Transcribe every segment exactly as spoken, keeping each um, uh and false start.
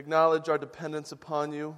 Acknowledge our dependence upon you.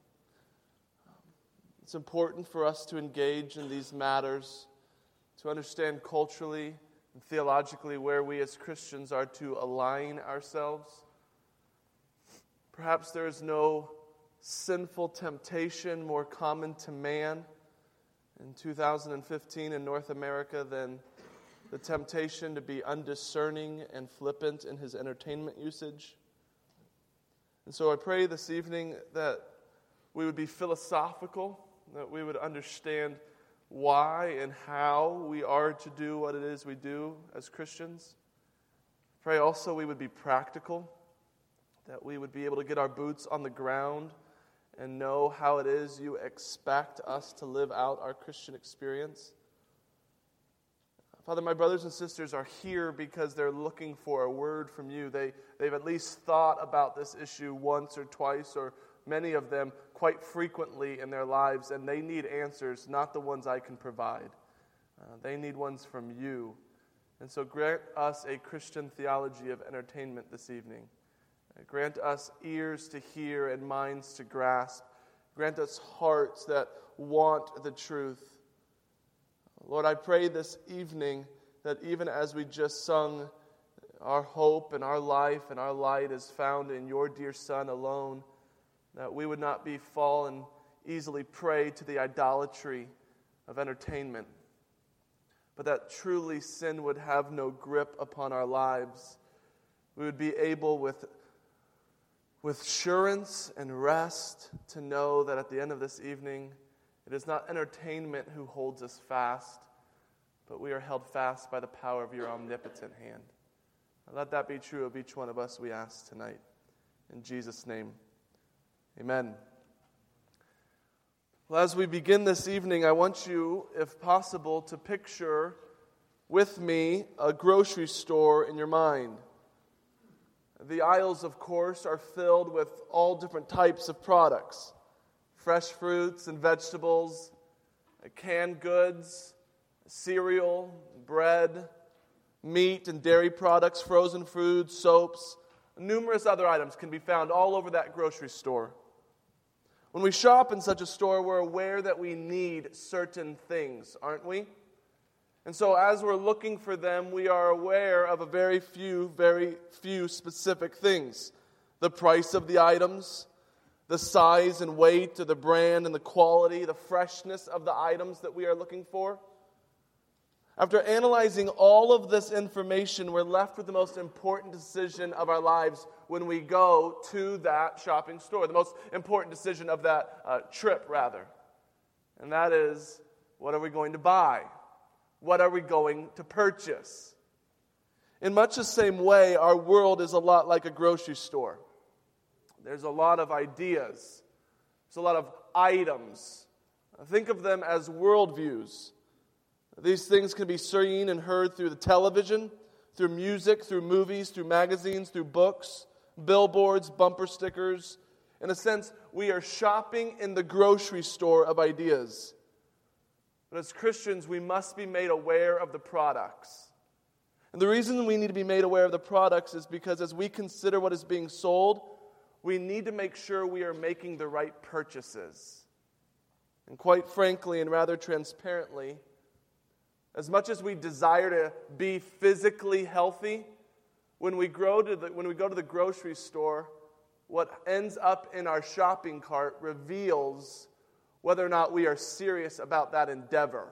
It's important for us to engage in these matters, to understand culturally and theologically where we as Christians are to align ourselves. Perhaps there is no sinful temptation more common to man in two thousand fifteen in North America than the temptation to be undiscerning and flippant in his entertainment usage. And so I pray this evening that we would be philosophical, that we would understand why and how we are to do what it is we do as Christians. Pray also we would be practical, that we would be able to get our boots on the ground and know how it is you expect us to live out our Christian experience. Father, my brothers and sisters are here because they're looking for a word from you. They, they've at least thought about this issue once or twice, or many of them quite frequently in their lives, and they need answers, not the ones I can provide. Uh, they need ones from you. And so grant us a Christian theology of entertainment this evening. Uh, grant us ears to hear and minds to grasp. Grant us hearts that want the truth. Lord, I pray this evening that even as we just sung, our hope and our life and our light is found in your dear Son alone, that we would not be fallen easily prey to the idolatry of entertainment, but that truly sin would have no grip upon our lives. We would be able with, with assurance and rest to know that at the end of this evening, it is not entertainment who holds us fast, but we are held fast by the power of your omnipotent hand. Let that be true of each one of us, we ask tonight. In Jesus' name, amen. Well, as we begin this evening, I want you, if possible, to picture with me a grocery store in your mind. The aisles, of course, are filled with all different types of products. Fresh fruits and vegetables, canned goods, cereal, bread, meat and dairy products, frozen foods, soaps. Numerous other items can be found all over that grocery store. When we shop in such a store, we're aware that we need certain things, aren't we? And so as we're looking for them, we are aware of a very few, very few specific things. The price of the items, the size and weight of the brand and the quality, the freshness of the items that we are looking for. After analyzing all of this information, we're left with the most important decision of our lives when we go to that shopping store. The most important decision of that uh, trip, rather. And that is, what are we going to buy? What are we going to purchase? In much the same way, our world is a lot like a grocery store. There's a lot of ideas. There's a lot of items. Think of them as worldviews. These things can be seen and heard through the television, through music, through movies, through magazines, through books, billboards, bumper stickers. In a sense, we are shopping in the grocery store of ideas. But as Christians, we must be made aware of the products. And the reason we need to be made aware of the products is because as we consider what is being sold, we need to make sure we are making the right purchases. And quite frankly and rather transparently, as much as we desire to be physically healthy, when we, grow to the, when we go to the grocery store, what ends up in our shopping cart reveals whether or not we are serious about that endeavor.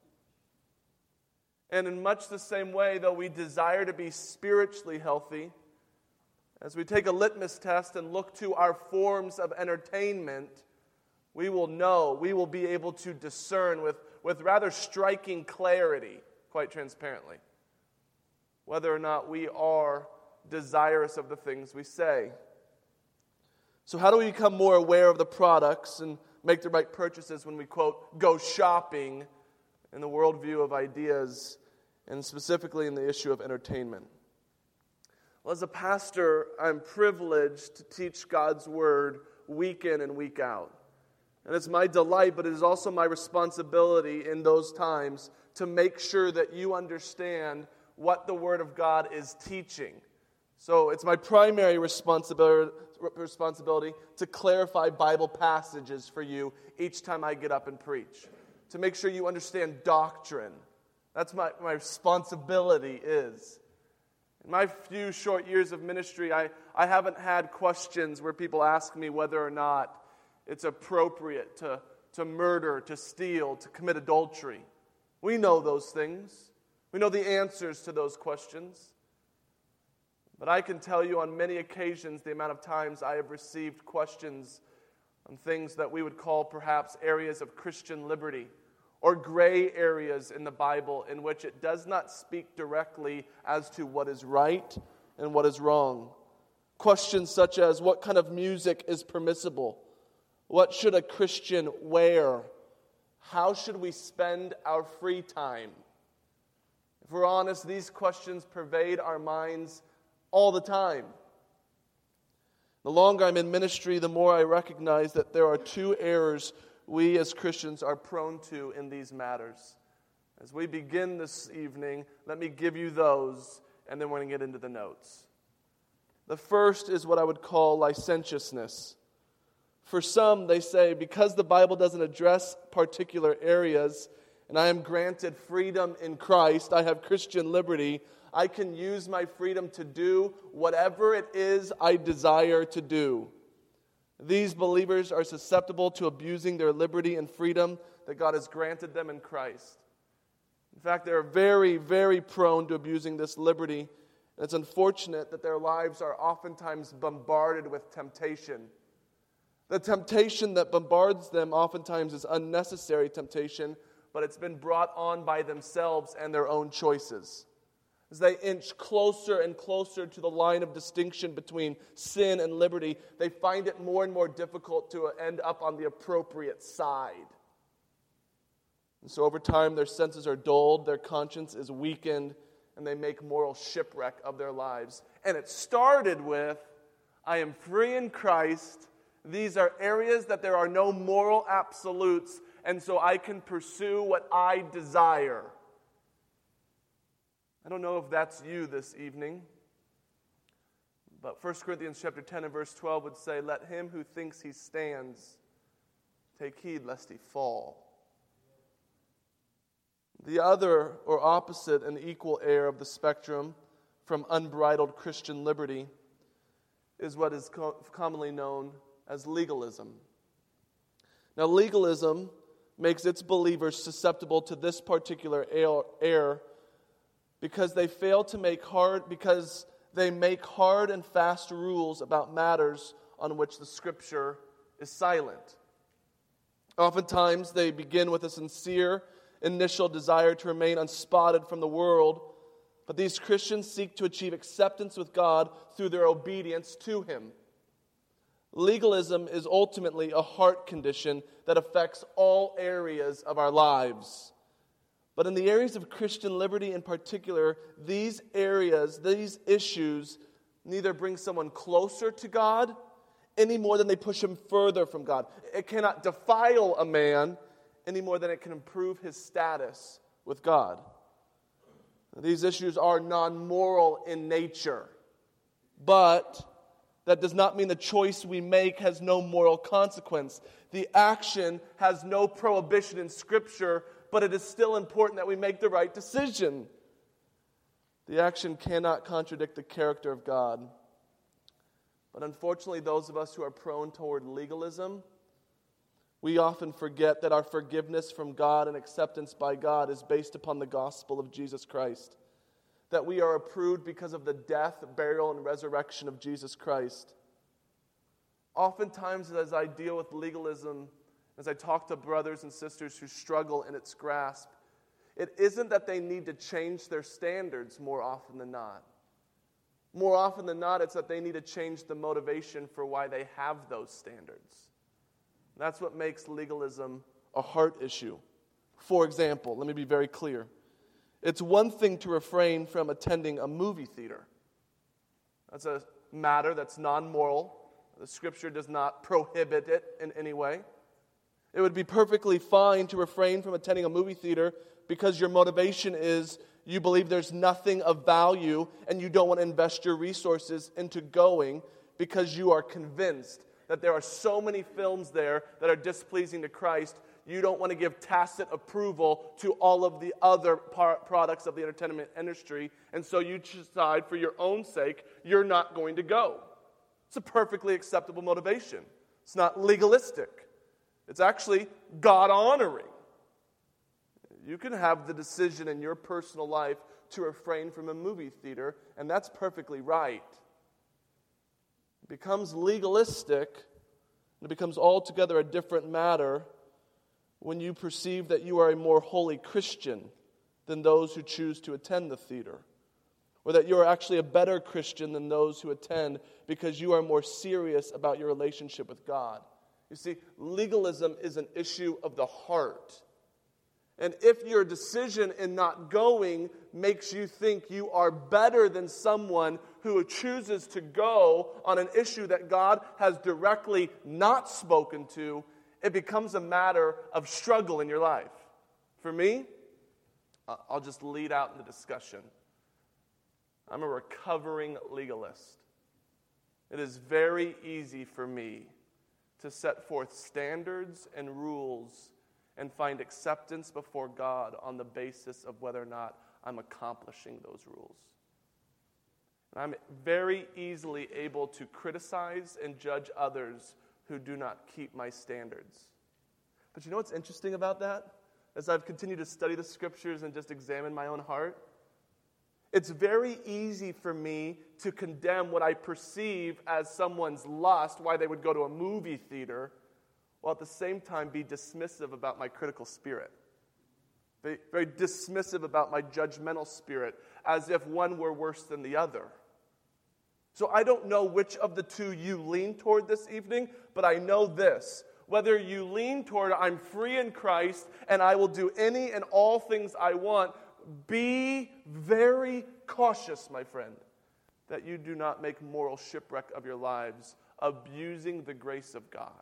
And in much the same way, though we desire to be spiritually healthy, as we take a litmus test and look to our forms of entertainment, we will know, we will be able to discern with, with rather striking clarity, quite transparently, whether or not we are desirous of the things we say. So how do we become more aware of the products and make the right purchases when we, quote, go shopping in the worldview of ideas, and specifically in the issue of entertainment? Well, as a pastor, I'm privileged to teach God's Word week in and week out. And it's my delight, but it is also my responsibility in those times to make sure that you understand what the Word of God is teaching, So it's my primary responsibility, responsibility to clarify Bible passages for you each time I get up and preach, to make sure you understand doctrine. That's my, my responsibility is. In my few short years of ministry, I, I haven't had questions where people ask me whether or not it's appropriate to, to murder, to steal, to commit adultery. We know those things. We know the answers to those questions. But I can tell you on many occasions the amount of times I have received questions on things that we would call perhaps areas of Christian liberty, or gray areas in the Bible in which it does not speak directly as to what is right and what is wrong. Questions such as, what kind of music is permissible? What should a Christian wear? How should we spend our free time? If we're honest, these questions pervade our minds all the time. The longer I'm in ministry, the more I recognize that there are two errors we as Christians are prone to in these matters. As we begin this evening, let me give you those, and then we're going to get into the notes. The first is what I would call licentiousness. For some, they say, because the Bible doesn't address particular areas, and I am granted freedom in Christ, I have Christian liberty, I can use my freedom to do whatever it is I desire to do. These believers are susceptible to abusing their liberty and freedom that God has granted them in Christ. In fact, they're very, very prone to abusing this liberty. And it's unfortunate that their lives are oftentimes bombarded with temptation. The temptation that bombards them oftentimes is unnecessary temptation, but it's been brought on by themselves and their own choices. As they inch closer and closer to the line of distinction between sin and liberty, they find it more and more difficult to end up on the appropriate side. And so over time, their senses are dulled, their conscience is weakened, and they make moral shipwreck of their lives. And it started with, I am free in Christ. These are areas that there are no moral absolutes, and so I can pursue what I desire. I don't know if that's you this evening, but First Corinthians chapter ten and verse twelve would say, let him who thinks he stands take heed lest he fall. The other or opposite and equal error of the spectrum from unbridled Christian liberty is what is co- commonly known as legalism. Now, legalism makes its believers susceptible to this particular error because they fail to make hard, because they make hard and fast rules about matters on which the Scripture is silent. Oftentimes, they begin with a sincere initial desire to remain unspotted from the world, but these Christians seek to achieve acceptance with God through their obedience to Him. Legalism is ultimately a heart condition that affects all areas of our lives. But in the areas of Christian liberty in particular, these areas, these issues, neither bring someone closer to God any more than they push him further from God. It cannot defile a man any more than it can improve his status with God. These issues are non-moral in nature, but that does not mean the choice we make has no moral consequence. The action has no prohibition in Scripture, but it is still important that we make the right decision. The action cannot contradict the character of God. But unfortunately, those of us who are prone toward legalism, we often forget that our forgiveness from God and acceptance by God is based upon the gospel of Jesus Christ. That we are approved because of the death, burial, and resurrection of Jesus Christ. Oftentimes, as I deal with legalism, as I talk to brothers and sisters who struggle in its grasp, it isn't that they need to change their standards more often than not. More often than not, it's that they need to change the motivation for why they have those standards. That's what makes legalism a heart issue. For example, let me be very clear. It's one thing to refrain from attending a movie theater. That's a matter that's non-moral. The Scripture does not prohibit it in any way. It would be perfectly fine to refrain from attending a movie theater because your motivation is you believe there's nothing of value and you don't want to invest your resources into going because you are convinced that there are so many films there that are displeasing to Christ, you don't want to give tacit approval to all of the other par- products of the entertainment industry, and so you decide for your own sake you're not going to go. It's a perfectly acceptable motivation. It's not legalistic. It's actually God-honoring. You can have the decision in your personal life to refrain from a movie theater, and that's perfectly right. It becomes legalistic, and it becomes altogether a different matter when you perceive that you are a more holy Christian than those who choose to attend the theater, or that you are actually a better Christian than those who attend because you are more serious about your relationship with God. You see, legalism is an issue of the heart. And if your decision in not going makes you think you are better than someone who chooses to go on an issue that God has directly not spoken to, it becomes a matter of struggle in your life. For me, I'll just lead out in the discussion. I'm a recovering legalist. It is very easy for me to set forth standards and rules and find acceptance before God on the basis of whether or not I'm accomplishing those rules. And I'm very easily able to criticize and judge others who do not keep my standards. But you know what's interesting about that? As I've continued to study the Scriptures and just examine my own heart, it's very easy for me to condemn what I perceive as someone's lust, why they would go to a movie theater, while at the same time be dismissive about my critical spirit. Very, very dismissive about my judgmental spirit, as if one were worse than the other. So I don't know which of the two you lean toward this evening, but I know this. Whether you lean toward, I'm free in Christ, and I will do any and all things I want, be very cautious, my friend, that you do not make moral shipwreck of your lives, abusing the grace of God.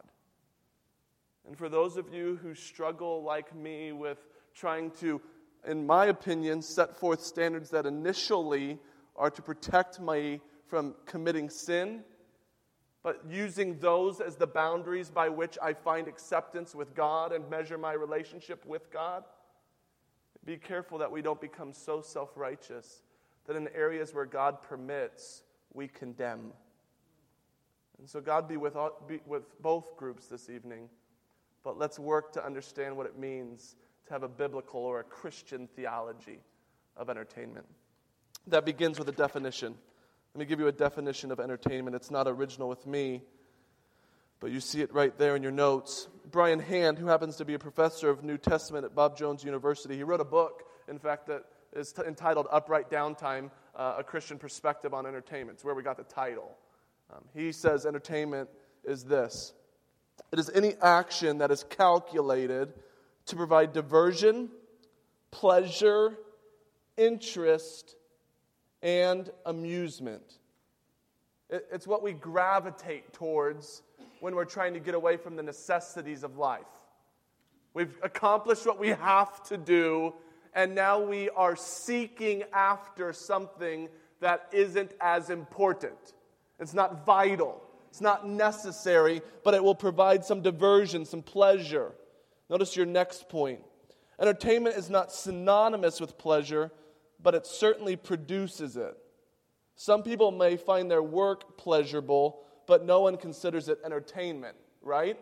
And for those of you who struggle like me with trying to, in my opinion, set forth standards that initially are to protect me from committing sin, but using those as the boundaries by which I find acceptance with God and measure my relationship with God, be careful that we don't become so self-righteous that in areas where God permits, we condemn. And so God be with, all, be with both groups this evening, but let's work to understand what it means to have a biblical or a Christian theology of entertainment. That begins with a definition. Let me give you a definition of entertainment. It's not original with me, but you see it right there in your notes. Brian Hand, who happens to be a professor of New Testament at Bob Jones University, he wrote a book, in fact, that is t- entitled Upright Downtime, uh, A Christian Perspective on Entertainment. It's where we got the title. Um, he says entertainment is this. It is any action that is calculated to provide diversion, pleasure, interest, and amusement. It, it's what we gravitate towards when we're trying to get away from the necessities of life. We've accomplished what we have to do, and now we are seeking after something that isn't as important. It's not vital. It's not necessary, but it will provide some diversion, some pleasure. Notice your next point. Entertainment is not synonymous with pleasure, but it certainly produces it. Some people may find their work pleasurable, but no one considers it entertainment, right?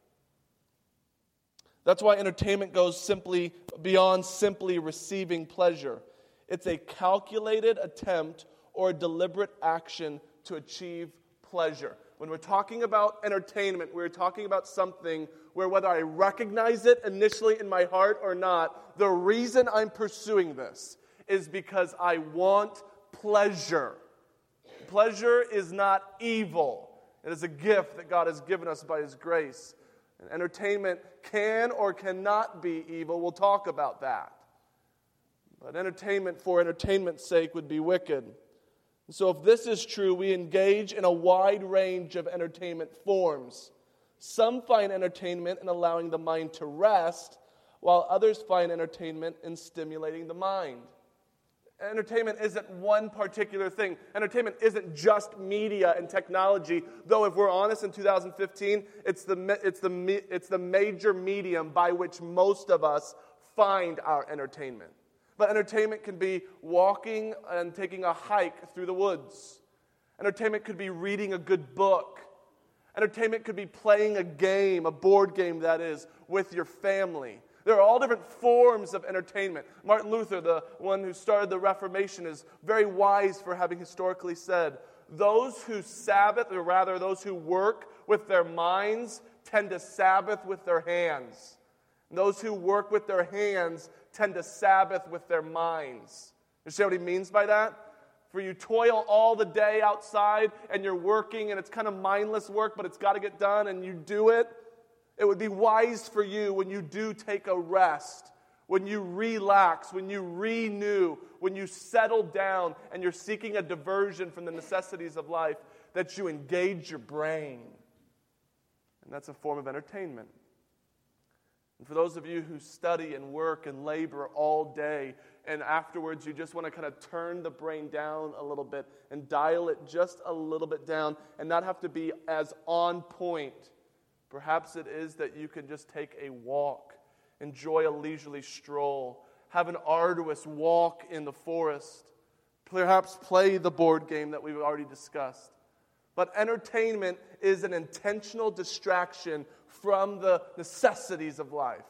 That's why entertainment goes simply beyond simply receiving pleasure. It's a calculated attempt or a deliberate action to achieve pleasure. When we're talking about entertainment, we're talking about something where whether I recognize it initially in my heart or not, the reason I'm pursuing this is because I want pleasure. Pleasure is not evil. It is a gift that God has given us by His grace. And entertainment can or cannot be evil. We'll talk about that. But entertainment for entertainment's sake would be wicked. And so if this is true, we engage in a wide range of entertainment forms. Some find entertainment in allowing the mind to rest, while others find entertainment in stimulating the mind. Entertainment isn't one particular thing. Entertainment isn't just media and technology, though if we're honest, in two thousand fifteen, it's the, it's the, it's the major medium by which most of us find our entertainment. But entertainment can be walking and taking a hike through the woods. Entertainment could be reading a good book. Entertainment could be playing a game, a board game that is, with your family. There are all different forms of entertainment. Martin Luther, the one who started the Reformation, is very wise for having historically said, those who Sabbath, or rather those who work with their minds, tend to Sabbath with their hands. And those who work with their hands tend to Sabbath with their minds. You see what he means by that? For you toil all the day outside, and you're working, and it's kind of mindless work, but it's got to get done, and you do it. It would be wise for you when you do take a rest, when you relax, when you renew, when you settle down and you're seeking a diversion from the necessities of life, that you engage your brain. And that's a form of entertainment. And for those of you who study and work and labor all day, and afterwards you just want to kind of turn the brain down a little bit and dial it just a little bit down and not have to be as on point, perhaps it is that you can just take a walk, enjoy a leisurely stroll, have an arduous walk in the forest, perhaps play the board game that we've already discussed. But entertainment is an intentional distraction from the necessities of life.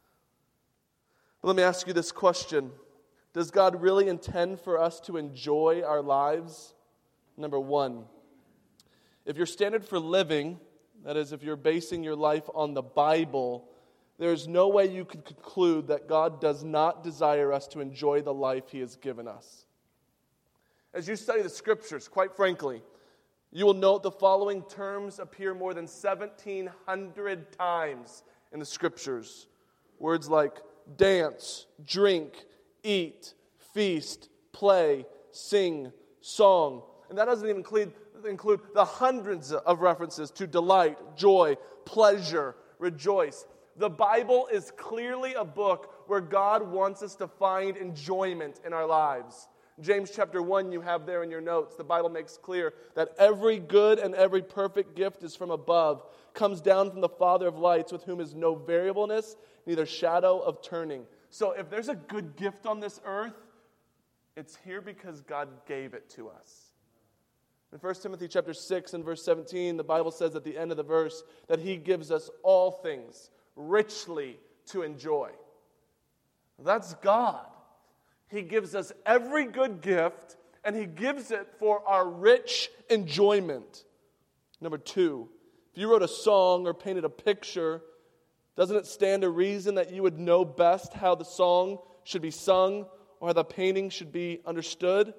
But let me ask you this question. Does God really intend for us to enjoy our lives? Number one, if your standard for living, that is, if you're basing your life on the Bible, there is no way you could conclude that God does not desire us to enjoy the life He has given us. As you study the Scriptures, quite frankly, you will note the following terms appear more than seventeen hundred times in the Scriptures. Words like dance, drink, eat, feast, play, sing, song. And that doesn't even include include the hundreds of references to delight, joy, pleasure, rejoice. The Bible is clearly a book where God wants us to find enjoyment in our lives. James chapter one, you have there in your notes, the Bible makes clear that every good and every perfect gift is from above, comes down from the Father of lights, with whom is no variableness, neither shadow of turning. So if there's a good gift on this earth, it's here because God gave it to us. In First Timothy chapter six and verse seventeen, the Bible says at the end of the verse that He gives us all things richly to enjoy. That's God. He gives us every good gift, and He gives it for our rich enjoyment. Number two, if you wrote a song or painted a picture, doesn't it stand to reason that you would know best how the song should be sung or how the painting should be understood?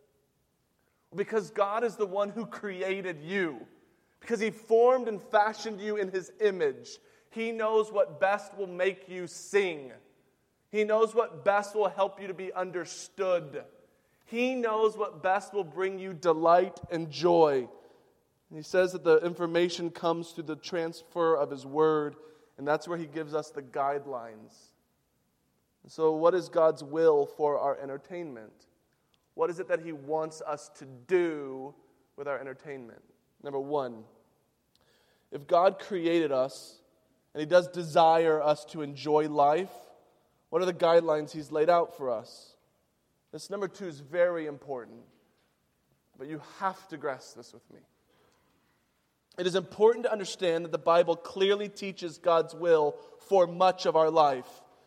Because God is the one who created you. Because He formed and fashioned you in His image. He knows what best will make you sing. He knows what best will help you to be understood. He knows what best will bring you delight and joy. And He says that the information comes through the transfer of His Word, and that's where He gives us the guidelines. So what is God's will for our entertainment? What is it that He wants us to do with our entertainment? Number one, if God created us, and He does desire us to enjoy life, what are the guidelines He's laid out for us? This number two is very important, but you have to grasp this with me. It is important to understand that the Bible clearly teaches God's will for much of our life,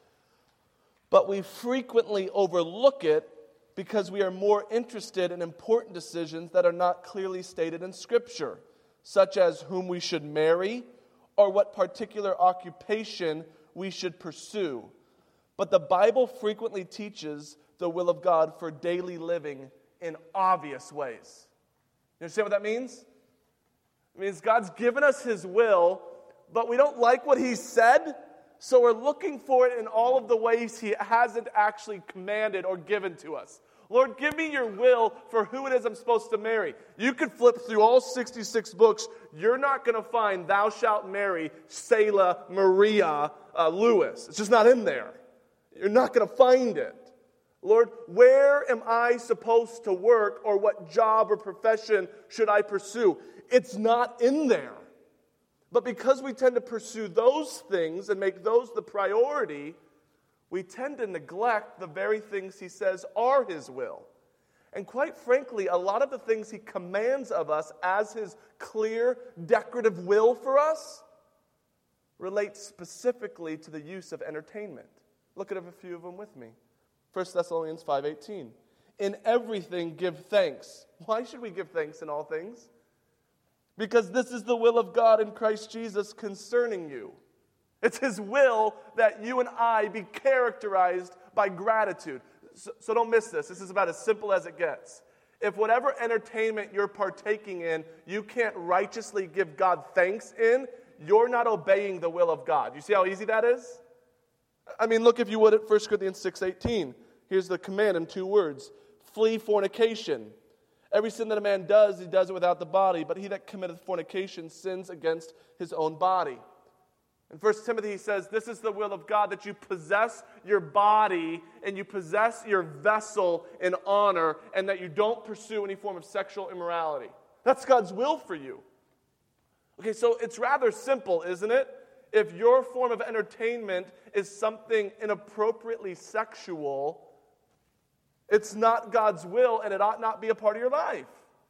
but we frequently overlook it because we are more interested in important decisions that are not clearly stated in Scripture, such as whom we should marry or what particular occupation we should pursue. But the Bible frequently teaches the will of God for daily living in obvious ways. You understand what that means? It means God's given us His will, but we don't like what He said, so we're looking for it in all of the ways He hasn't actually commanded or given to us. Lord, give me your will for who it is I'm supposed to marry. You could flip through all sixty-six books. You're not going to find thou shalt marry Selah Maria uh, Lewis. It's just not in there. You're not going to find it. Lord, where am I supposed to work, or what job or profession should I pursue? It's not in there. But because we tend to pursue those things and make those the priority, we tend to neglect the very things he says are his will. And quite frankly, a lot of the things he commands of us as his clear, decorative will for us relate specifically to the use of entertainment. Look at a few of them with me. First Thessalonians five eighteen. In everything give thanks. Why should we give thanks in all things? Because this is the will of God in Christ Jesus concerning you. It's his will that you and I be characterized by gratitude. So, so don't miss this. This is about as simple as it gets. If whatever entertainment you're partaking in, you can't righteously give God thanks in, you're not obeying the will of God. You see how easy that is? I mean, look if you would at First Corinthians six eighteen. Here's the command in two words. Flee fornication. Every sin that a man does, he does it without the body, but he that committeth fornication sins against his own body. In First Timothy, he says, this is the will of God, that you possess your body and you possess your vessel in honor, and that you don't pursue any form of sexual immorality. That's God's will for you. Okay, so it's rather simple, isn't it? If your form of entertainment is something inappropriately sexual, it's not God's will, and it ought not be a part of your life.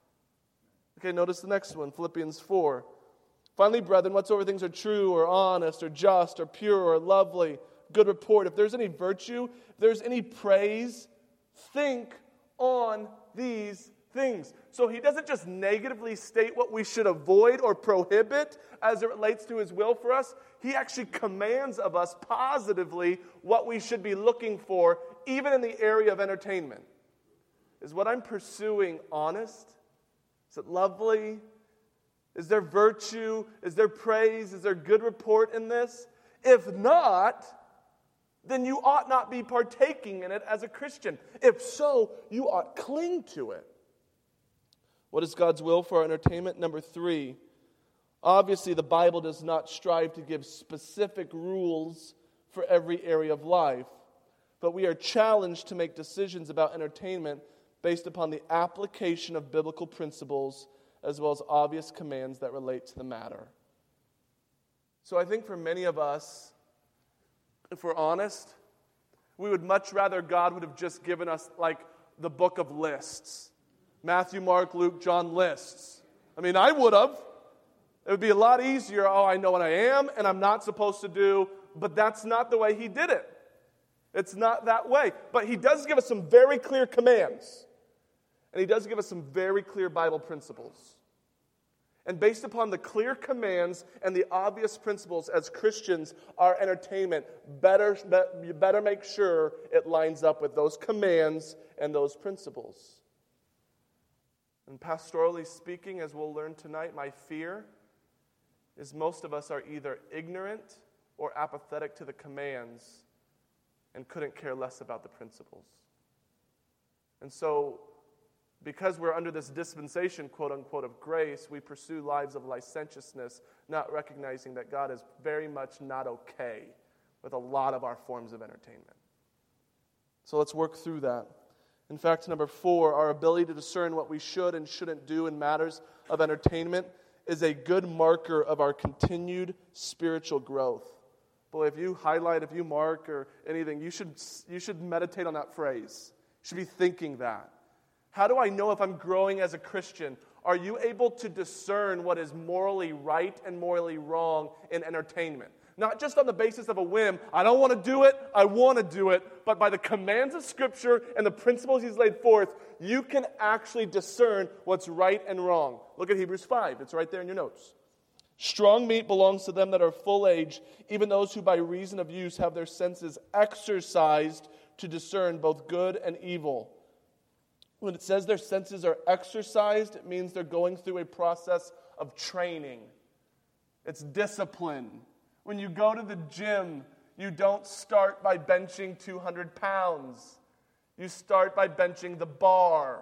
Okay, notice the next one, Philippians four. Finally, brethren, whatsoever things are true or honest or just or pure or lovely, good report, if there's any virtue, if there's any praise, think on these things. So he doesn't just negatively state what we should avoid or prohibit as it relates to his will for us. He actually commands of us positively what we should be looking for, even in the area of entertainment. Is what I'm pursuing honest? Is it lovely? Is there virtue? Is there praise? Is there good report in this? If not, then you ought not be partaking in it as a Christian. If so, you ought cling to it. What is God's will for our entertainment? Number three, obviously the Bible does not strive to give specific rules for every area of life, but we are challenged to make decisions about entertainment based upon the application of biblical principles as well as obvious commands that relate to the matter. So I think for many of us, if we're honest, we would much rather God would have just given us like the book of lists. Matthew, Mark, Luke, John lists. I mean, I would have. It would be a lot easier. Oh, I know what I am and I'm not supposed to do, but that's not the way he did it. It's not that way. But he does give us some very clear commands. And he does give us some very clear Bible principles. And based upon the clear commands and the obvious principles as Christians, our entertainment, better, you better make sure it lines up with those commands and those principles. And pastorally speaking, as we'll learn tonight, my fear is most of us are either ignorant or apathetic to the commands and couldn't care less about the principles. And so, because we're under this dispensation, quote unquote, of grace, we pursue lives of licentiousness, not recognizing that God is very much not okay with a lot of our forms of entertainment. So let's work through that. In fact, number four, our ability to discern what we should and shouldn't do in matters of entertainment is a good marker of our continued spiritual growth. Boy, if you highlight, if you mark or anything, you should, you should meditate on that phrase. You should be thinking that. How do I know if I'm growing as a Christian? Are you able to discern what is morally right and morally wrong in entertainment? Not just on the basis of a whim, I don't want to do it, I want to do it, but by the commands of Scripture and the principles he's laid forth, you can actually discern what's right and wrong. Look at Hebrews five, it's right there in your notes. Strong meat belongs to them that are full age, even those who by reason of use have their senses exercised to discern both good and evil. When it says their senses are exercised, it means they're going through a process of training. It's discipline. When you go to the gym, you don't start by benching two hundred pounds. You start by benching the bar.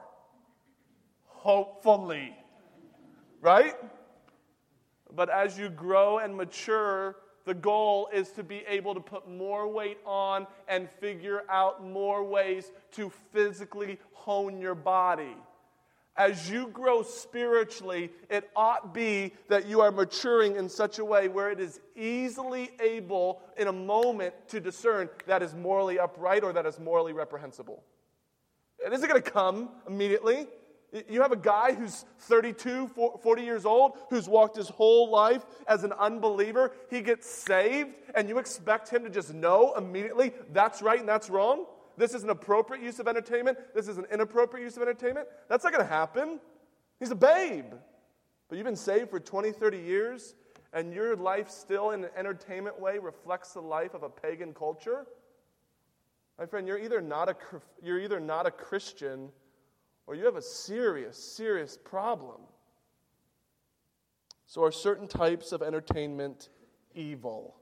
Hopefully. Right? But as you grow and mature, the goal is to be able to put more weight on and figure out more ways to physically hone your body. As you grow spiritually, it ought be that you are maturing in such a way where it is easily able in a moment to discern that is morally upright or that is morally reprehensible. It isn't going to come immediately. You have a guy who's thirty-two, forty years old, who's walked his whole life as an unbeliever. He gets saved, and you expect him to just know immediately that's right and that's wrong? This is an appropriate use of entertainment. This is an inappropriate use of entertainment. That's not going to happen. He's a babe. But you've been saved for twenty, thirty years, and your life still in an entertainment way reflects the life of a pagan culture. My friend, you're either not a, you're either not a Christian or you have a serious, serious problem. So are certain types of entertainment evil?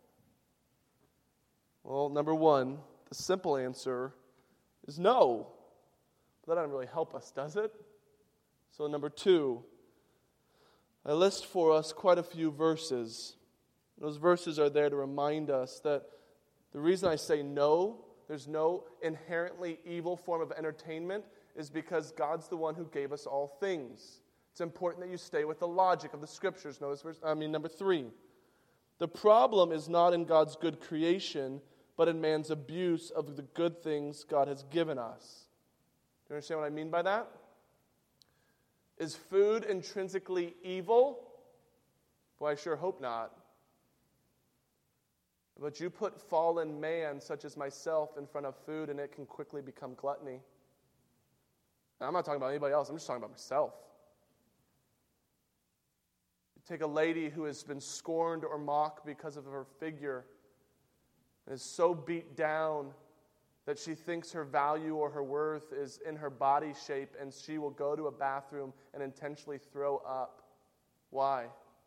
Well, number one, the simple answer is no. But that doesn't really help us, does it? So number two, I list for us quite a few verses. Those verses are there to remind us that the reason I say no, there's no inherently evil form of entertainment, is because God's the one who gave us all things. It's important that you stay with the logic of the Scriptures. Notice, verse, I mean, number three. The problem is not in God's good creation, but in man's abuse of the good things God has given us. Do you understand what I mean by that? Is food intrinsically evil? Boy, I sure hope not. But you put fallen man, such as myself, in front of food, and it can quickly become gluttony. And I'm not talking about anybody else. I'm just talking about myself. You take a lady who has been scorned or mocked because of her figure and is so beat down that she thinks her value or her worth is in her body shape, and she will go to a bathroom and intentionally throw up. Why?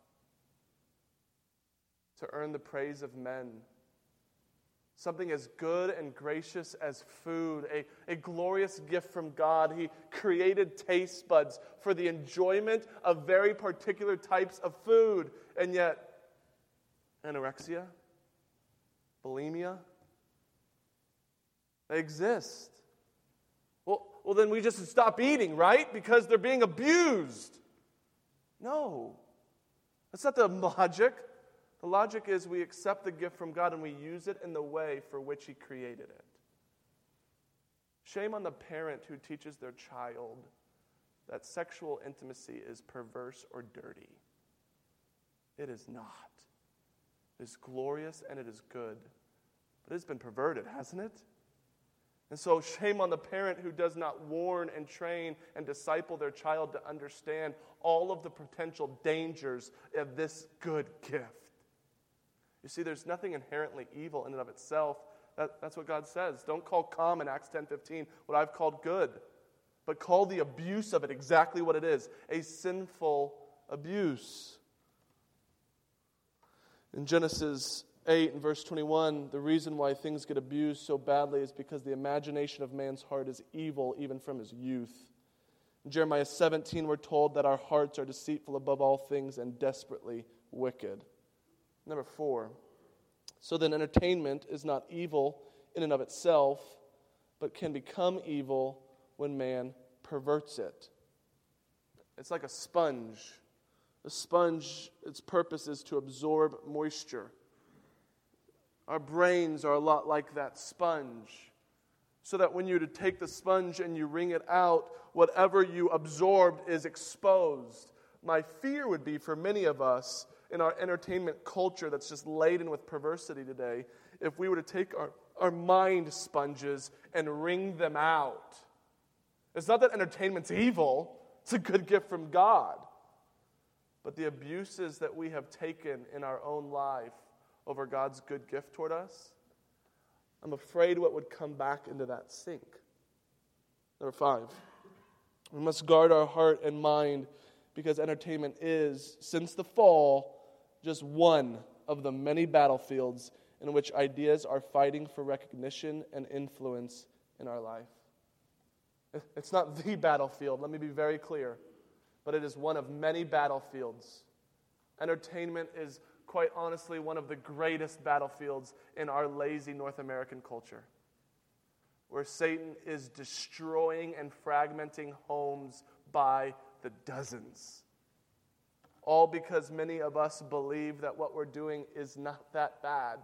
To earn the praise of men. Something as good and gracious as food, a, a glorious gift from God. He created taste buds for the enjoyment of very particular types of food. And yet, anorexia, bulimia, they exist. Well, well, then we just stop eating, right? Because they're being abused. No, that's not the logic. The logic is we accept the gift from God and we use it in the way for which He created it. Shame on the parent who teaches their child that sexual intimacy is perverse or dirty. It is not. It is glorious and it is good. But it's been perverted, hasn't it? And so shame on the parent who does not warn and train and disciple their child to understand all of the potential dangers of this good gift. You see, there's nothing inherently evil in and of itself. That, that's what God says. Don't call common, Acts ten fifteen, what I've called good. But call the abuse of it exactly what it is, a sinful abuse. In Genesis eight and verse twenty-one, the reason why things get abused so badly is because the imagination of man's heart is evil even from his youth. In Jeremiah seventeen, we're told that our hearts are deceitful above all things and desperately wicked. Number four, so then entertainment is not evil in and of itself, but can become evil when man perverts it. It's like a sponge. A sponge, its purpose is to absorb moisture. Our brains are a lot like that sponge. So that when you to take the sponge and you wring it out, whatever you absorbed is exposed. My fear would be for many of us in our entertainment culture that's just laden with perversity today, if we were to take our, our mind sponges and wring them out. It's not that entertainment's evil. It's a good gift from God. But the abuses that we have taken in our own life over God's good gift toward us, I'm afraid what would come back into that sink. Number five, we must guard our heart and mind because entertainment is, since the fall, just one of the many battlefields in which ideas are fighting for recognition and influence in our life. It's not the battlefield, let me be very clear, but it is one of many battlefields. Entertainment is quite honestly, one of the greatest battlefields in our lazy North American culture, where Satan is destroying and fragmenting homes by the dozens. All because many of us believe that what we're doing is not that bad.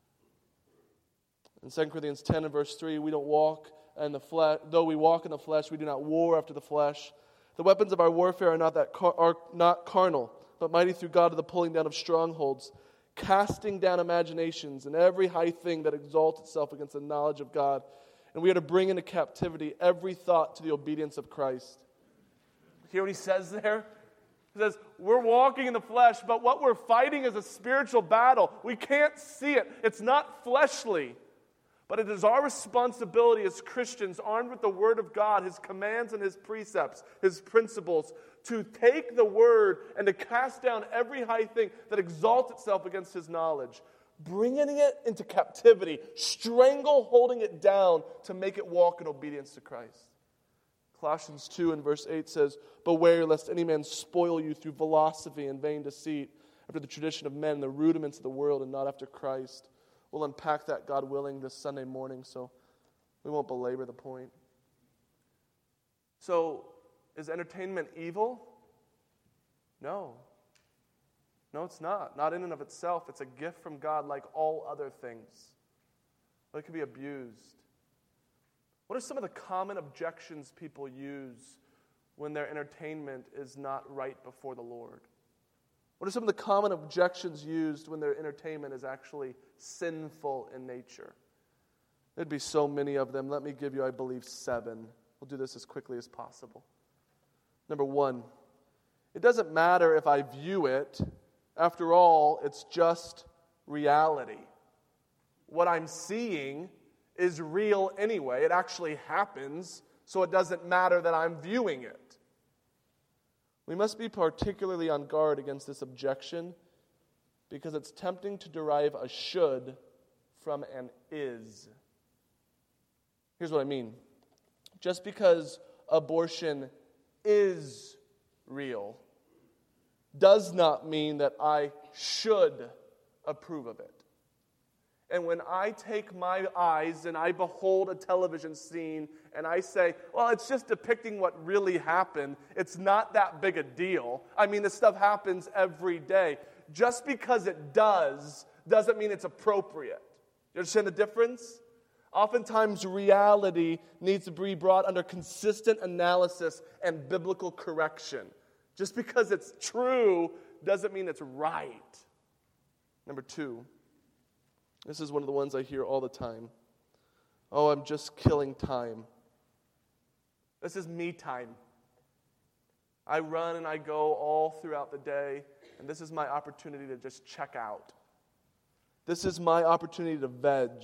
In Second Corinthians ten and verse three, we don't walk in the flesh, though we walk in the flesh, we do not war after the flesh. The weapons of our warfare are not that car- are not carnal, but mighty through God to the pulling down of strongholds, casting down imaginations and every high thing that exalts itself against the knowledge of God. And we are to bring into captivity every thought to the obedience of Christ. Hear what he says there? He says, we're walking in the flesh, but what we're fighting is a spiritual battle. We can't see it. It's not fleshly. But it is our responsibility as Christians, armed with the Word of God, His commands and His precepts, His principles, to take the Word and to cast down every high thing that exalts itself against His knowledge, bringing it into captivity, strangle holding it down to make it walk in obedience to Christ. Colossians two and verse eight says, beware lest any man spoil you through philosophy and vain deceit, after the tradition of men, the rudiments of the world, and not after Christ. We'll unpack that, God willing, this Sunday morning, so we won't belabor the point. So, is entertainment evil? No. No, it's not. Not in and of itself. It's a gift from God like all other things. But it can be abused. What are some of the common objections people use when their entertainment is not right before the Lord? What are some of the common objections used when their entertainment is actually sinful in nature? There'd be so many of them. Let me give you, I believe, seven. We'll do this as quickly as possible. Number one, it doesn't matter if I view it. After all, it's just reality. What I'm seeing is real anyway. It actually happens, so it doesn't matter that I'm viewing it. We must be particularly on guard against this objection because it's tempting to derive a should from an is. Here's what I mean. Just because abortion is real does not mean that I should approve of it. And when I take my eyes and I behold a television scene and I say, well, it's just depicting what really happened, it's not that big a deal. I mean, this stuff happens every day. Just because it does, doesn't mean it's appropriate. You understand the difference? Oftentimes, reality needs to be brought under consistent analysis and biblical correction. Just because it's true doesn't mean it's right. Number two. This is one of the ones I hear all the time. Oh, I'm just killing time. This is me time. I run and I go all throughout the day, and this is my opportunity to just check out. This is my opportunity to veg.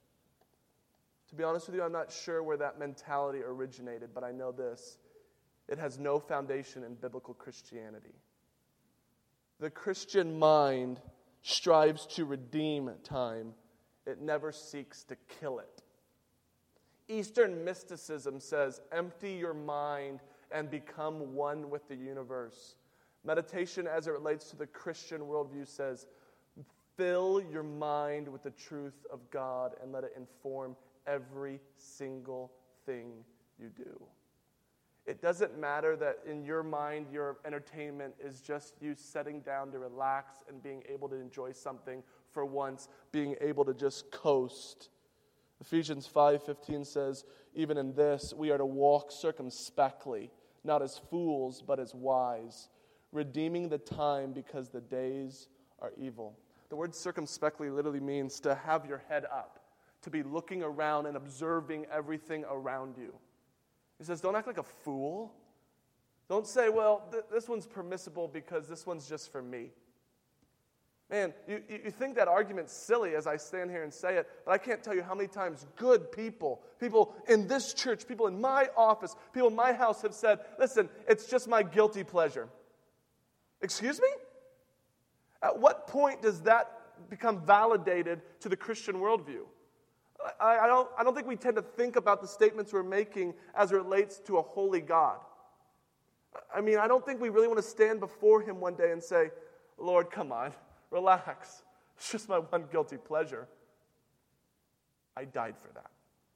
To be honest with you, I'm not sure where that mentality originated, but I know this. It has no foundation in biblical Christianity. The Christian mind strives to redeem time. It never seeks to kill it. Eastern mysticism says, empty your mind and become one with the universe. Meditation as it relates to the Christian worldview says, fill your mind with the truth of God and let it inform every single thing you do. It doesn't matter that in your mind your entertainment is just you sitting down to relax and being able to enjoy something for once, being able to just coast. Ephesians five fifteen says, even in this we are to walk circumspectly, not as fools but as wise, redeeming the time because the days are evil. The word circumspectly literally means to have your head up, to be looking around and observing everything around you. He says, don't act like a fool. Don't say, well, th- this one's permissible because this one's just for me. Man, you, you think that argument's silly as I stand here and say it, but I can't tell you how many times good people, people in this church, people in my office, people in my house have said, listen, it's just my guilty pleasure. Excuse me? At what point does that become validated to the Christian worldview? I, I, don't, I don't think we tend to think about the statements we're making as it relates to a holy God. I mean, I don't think we really want to stand before Him one day and say, Lord, come on. relax. It's just my one guilty pleasure. I died for that.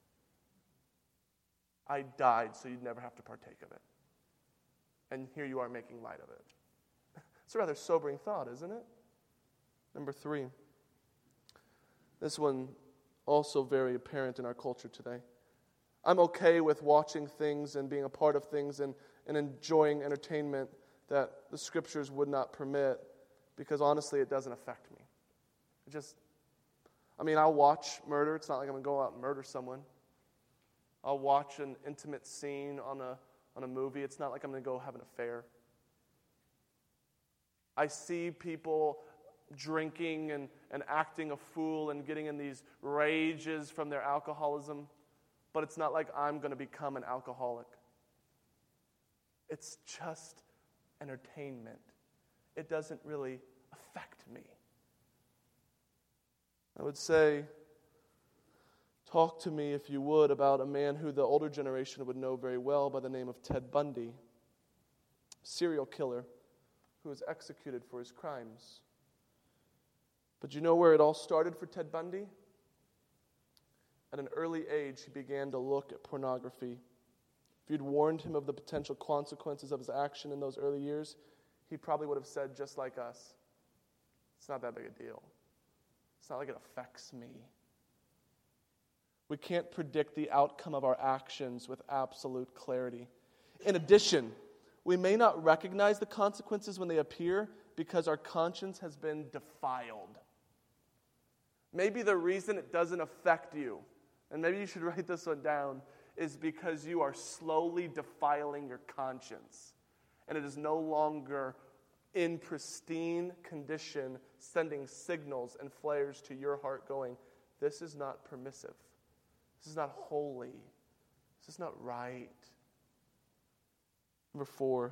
I died so you'd never have to partake of it. And here you are making light of it. It's a rather sobering thought, isn't it? Number three. This one also very apparent in our culture today. I'm okay with watching things and being a part of things and, and enjoying entertainment that the Scriptures would not permit because honestly it doesn't affect me. It just, I mean, I'll watch murder. It's not like I'm going to go out and murder someone. I'll watch an intimate scene on a on a movie. It's not like I'm going to go have an affair. I see people drinking and, and acting a fool and getting in these rages from their alcoholism, but it's not like I'm going to become an alcoholic. It's just entertainment. It doesn't really affect me. I would say, talk to me, if you would, about a man who the older generation would know very well by the name of Ted Bundy, serial killer who was executed for his crimes. But you know where it all started for Ted Bundy? At an early age, he began to look at pornography. If you'd warned him of the potential consequences of his action in those early years, he probably would have said, just like us, it's not that big a deal. It's not like it affects me. We can't predict the outcome of our actions with absolute clarity. In addition, we may not recognize the consequences when they appear because our conscience has been defiled. Maybe the reason it doesn't affect you, and maybe you should write this one down, is because you are slowly defiling your conscience. And it is no longer in pristine condition, sending signals and flares to your heart going, this is not permissive. This is not holy. This is not right. Number four.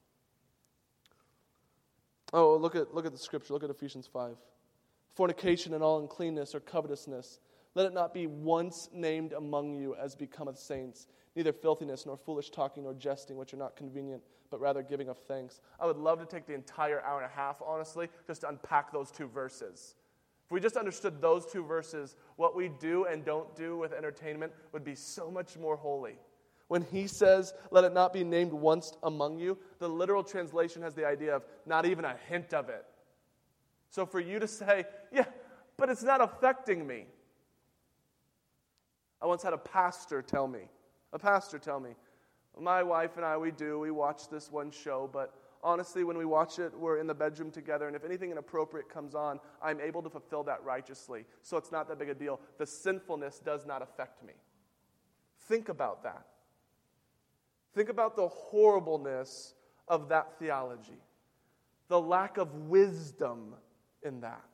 Oh, look at look at the scripture. Look at Ephesians five. Fornication and all uncleanness or covetousness, let it not be once named among you as becometh saints, neither filthiness nor foolish talking nor jesting, which are not convenient, but rather giving of thanks. I would love to take the entire hour and a half, honestly, just to unpack those two verses. If we just understood those two verses, what we do and don't do with entertainment would be so much more holy. When he says, let it not be named once among you, the literal translation has the idea of not even a hint of it. So for you to say, yeah, but it's not affecting me. I once had a pastor tell me, a pastor tell me, my wife and I, we do, we watch this one show, but honestly, when we watch it, we're in the bedroom together, and if anything inappropriate comes on, I'm able to fulfill that righteously. So it's not that big a deal. The sinfulness does not affect me. Think about that. Think about the horribleness of that theology, the lack of wisdom in that.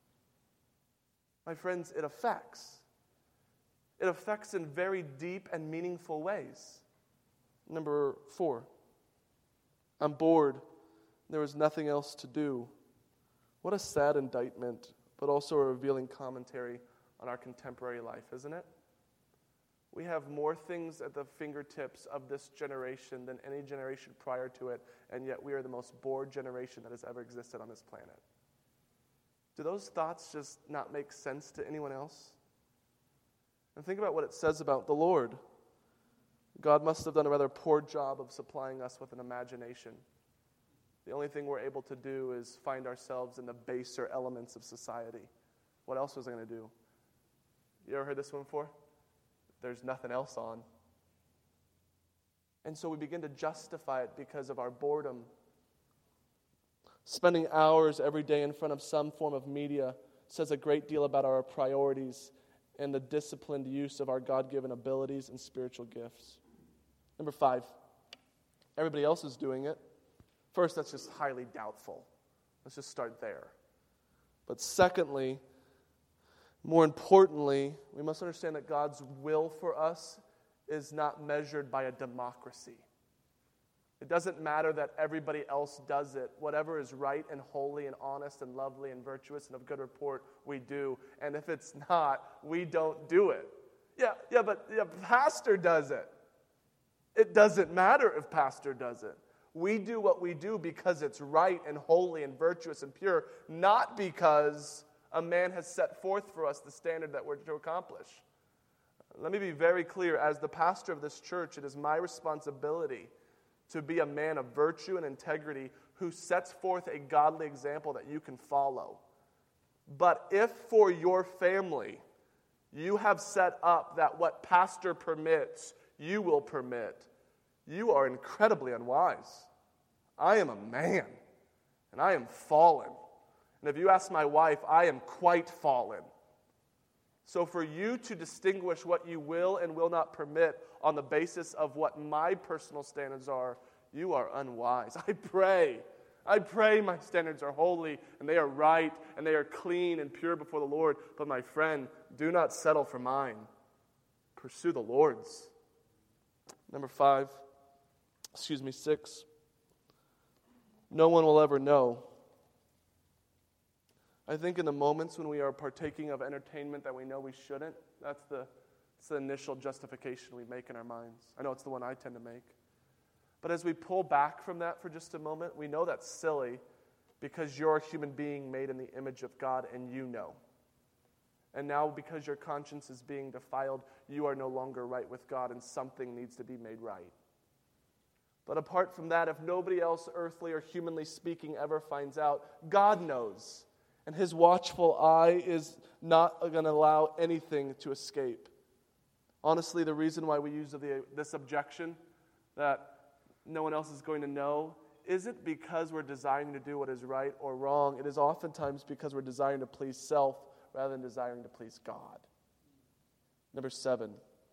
My friends, it affects. It affects in very deep and meaningful ways. Number four. I'm bored. There was nothing else to do. What a sad indictment, but also a revealing commentary on our contemporary life, isn't it? We have more things at the fingertips of this generation than any generation prior to it, and yet we are the most bored generation that has ever existed on this planet. Do those thoughts just not make sense to anyone else? And think about what it says about the Lord. God must have done a rather poor job of supplying us with an imagination. The only thing we're able to do is find ourselves in the baser elements of society. What else was I going to do? You ever heard this one before? There's nothing else on. And so we begin to justify it because of our boredom. Spending hours every day in front of some form of media says a great deal about our priorities and the disciplined use of our God-given abilities and spiritual gifts. Number five, everybody else is doing it. First, that's just highly doubtful. Let's just start there. But secondly, more importantly, we must understand that God's will for us is not measured by a democracy. It doesn't matter that everybody else does it. Whatever is right and holy and honest and lovely and virtuous and of good report, we do. And if it's not, we don't do it. Yeah, yeah, but yeah, pastor does it. It doesn't matter if pastor does it. We do what we do because it's right and holy and virtuous and pure, not because a man has set forth for us the standard that we're to accomplish. Let me be very clear. As the pastor of this church, it is my responsibility to be a man of virtue and integrity who sets forth a godly example that you can follow. But if for your family you have set up that what pastor permits, you will permit, you are incredibly unwise. I am a man, and I am fallen. And if you ask my wife, I am quite fallen. So for you to distinguish what you will and will not permit on the basis of what my personal standards are, you are unwise. I pray, I pray my standards are holy, and they are right, and they are clean and pure before the Lord. But my friend, do not settle for mine. Pursue the Lord's. Number five, excuse me, six. No one will ever know. I think in the moments when we are partaking of entertainment that we know we shouldn't, that's the, that's the initial justification we make in our minds. I know it's the one I tend to make. But as we pull back from that for just a moment, we know that's silly because you're a human being made in the image of God and you know. And now because your conscience is being defiled, you are no longer right with God and something needs to be made right. But apart from that, if nobody else, earthly or humanly speaking, ever finds out, God knows. And his watchful eye is not going to allow anything to escape. Honestly, the reason why we use the, this objection that no one else is going to know isn't because we're desiring to do what is right or wrong. It is oftentimes because we're desiring to please self rather than desiring to please God. Number seven,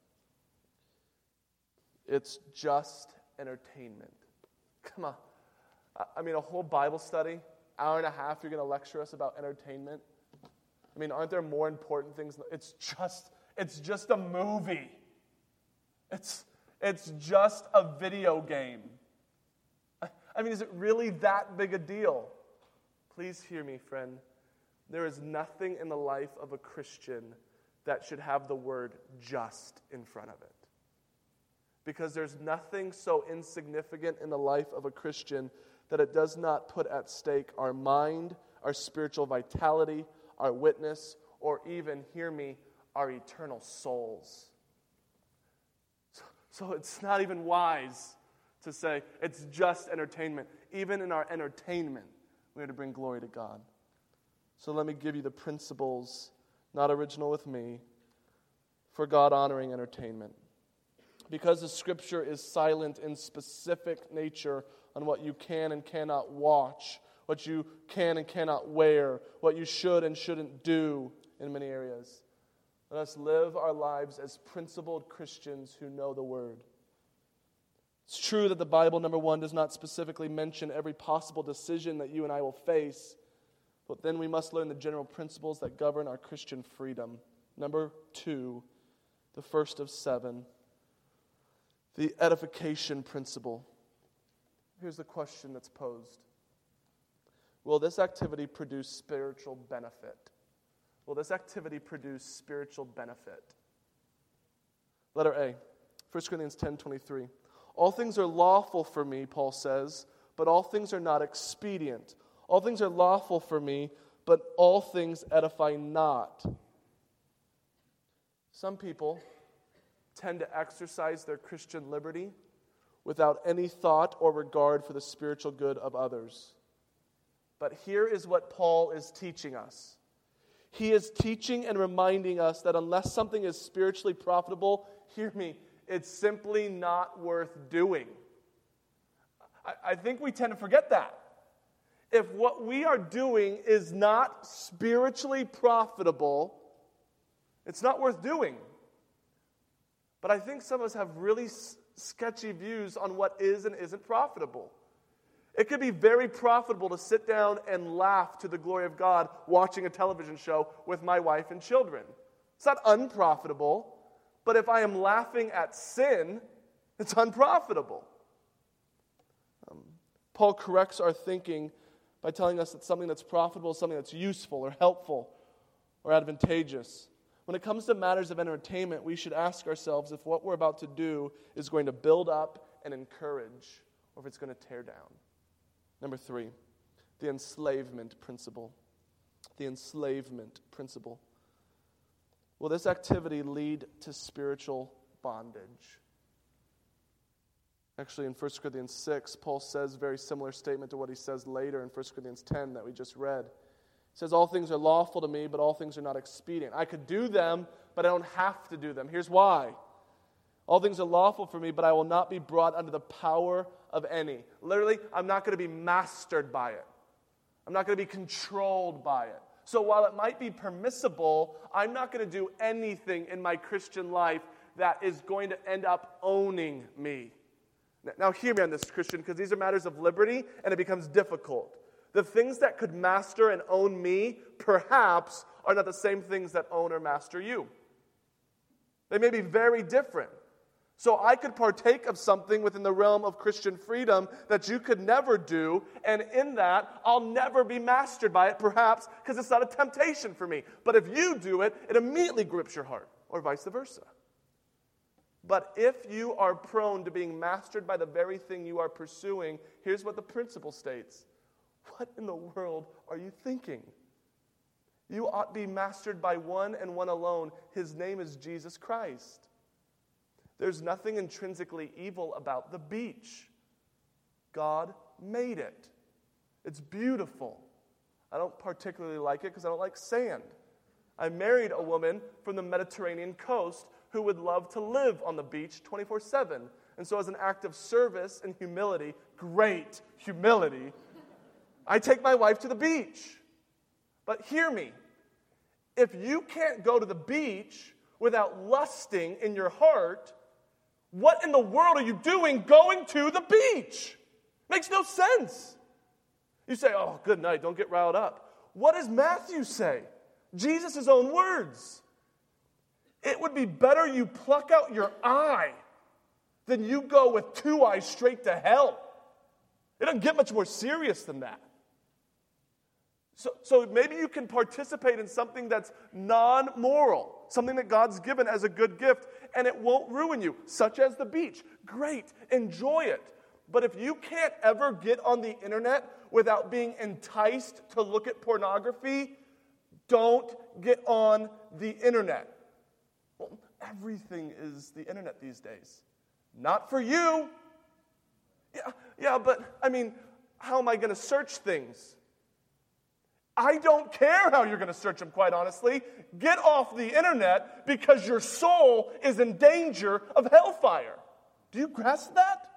it's just entertainment. Come on. I mean, a whole Bible study, hour and a half, you're going to lecture us about entertainment? I mean, aren't there more important things? It's just, it's just a movie. It's, it's just a video game. I mean, is it really that big a deal? Please hear me, friend. There is nothing in the life of a Christian that should have the word just in front of it. Because there's nothing so insignificant in the life of a Christian that it does not put at stake our mind, our spiritual vitality, our witness, or even, hear me, our eternal souls. So, so it's not even wise to say it's just entertainment. Even in our entertainment, we have to bring glory to God. So let me give you the principles, not original with me, for God-honoring entertainment. Because the Scripture is silent in specific nature on what you can and cannot watch, what you can and cannot wear, what you should and shouldn't do in many areas. Let us live our lives as principled Christians who know the Word. It's true that the Bible, number one, does not specifically mention every possible decision that you and I will face, but then we must learn the general principles that govern our Christian freedom. Number two, the first of seven, the edification principle. Here's the question that's posed. Will this activity produce spiritual benefit? Will this activity produce spiritual benefit? Letter A, First Corinthians ten twenty-three. All things are lawful for me, Paul says, but all things are not expedient. All things are lawful for me, but all things edify not. Some people tend to exercise their Christian liberty without any thought or regard for the spiritual good of others. But here is what Paul is teaching us. He is teaching and reminding us that unless something is spiritually profitable, hear me, it's simply not worth doing. I, I think we tend to forget that. If what we are doing is not spiritually profitable, it's not worth doing. But I think some of us have really s- sketchy views on what is and isn't profitable. It could be very profitable to sit down and laugh to the glory of God watching a television show with my wife and children. It's not unprofitable, but if I am laughing at sin, it's unprofitable. Um, Paul corrects our thinking by telling us that something that's profitable is something that's useful or helpful or advantageous. When it comes to matters of entertainment, we should ask ourselves if what we're about to do is going to build up and encourage or if it's going to tear down. Number three, the enslavement principle. The enslavement principle. Will this activity lead to spiritual bondage? Actually, in First Corinthians six, Paul says a very similar statement to what he says later in First Corinthians ten that we just read. He says, all things are lawful to me, but all things are not expedient. I could do them, but I don't have to do them. Here's why. All things are lawful for me, but I will not be brought under the power of any. Literally, I'm not going to be mastered by it. I'm not going to be controlled by it. So while it might be permissible, I'm not going to do anything in my Christian life that is going to end up owning me. Now hear me on this, Christian, because these are matters of liberty, and it becomes difficult. The things that could master and own me, perhaps, are not the same things that own or master you. They may be very different. So I could partake of something within the realm of Christian freedom that you could never do, and in that, I'll never be mastered by it, perhaps, because it's not a temptation for me. But if you do it, it immediately grips your heart, or vice versa. But if you are prone to being mastered by the very thing you are pursuing, here's what the principle states. What in the world are you thinking? You ought to be mastered by one and one alone. His name is Jesus Christ. There's nothing intrinsically evil about the beach. God made it. It's beautiful. I don't particularly like it because I don't like sand. I married a woman from the Mediterranean coast who would love to live on the beach twenty-four seven. And so as an act of service and humility, great humility, I take my wife to the beach. But hear me. If you can't go to the beach without lusting in your heart, what in the world are you doing going to the beach? Makes no sense. You say, oh, good night, don't get riled up. What does Matthew say? Jesus' own words. It would be better you pluck out your eye than you go with two eyes straight to hell. It doesn't get much more serious than that. So, so maybe you can participate in something that's non-moral, something that God's given as a good gift, and it won't ruin you, such as the beach. Great, enjoy it. But if you can't ever get on the internet without being enticed to look at pornography, don't get on the internet. Well, everything is the internet these days. Not for you. Yeah, yeah, but, I mean, how am I going to search things? I don't care how you're going to search them, quite honestly. Get off the internet because your soul is in danger of hellfire. Do you grasp that?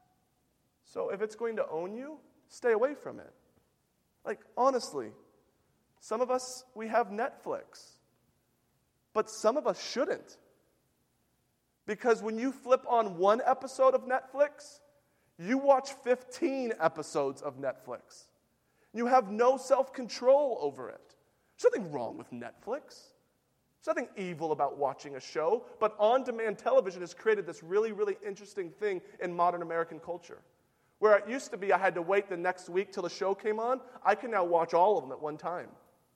So if it's going to own you, stay away from it. Like, honestly, some of us, we have Netflix. But some of us shouldn't. Because when you flip on one episode of Netflix, you watch fifteen episodes of Netflix. You have no self-control over it. There's nothing wrong with Netflix. There's nothing evil about watching a show, but on-demand television has created this really, really interesting thing in modern American culture. Where it used to be I had to wait the next week till the show came on, I can now watch all of them at one time.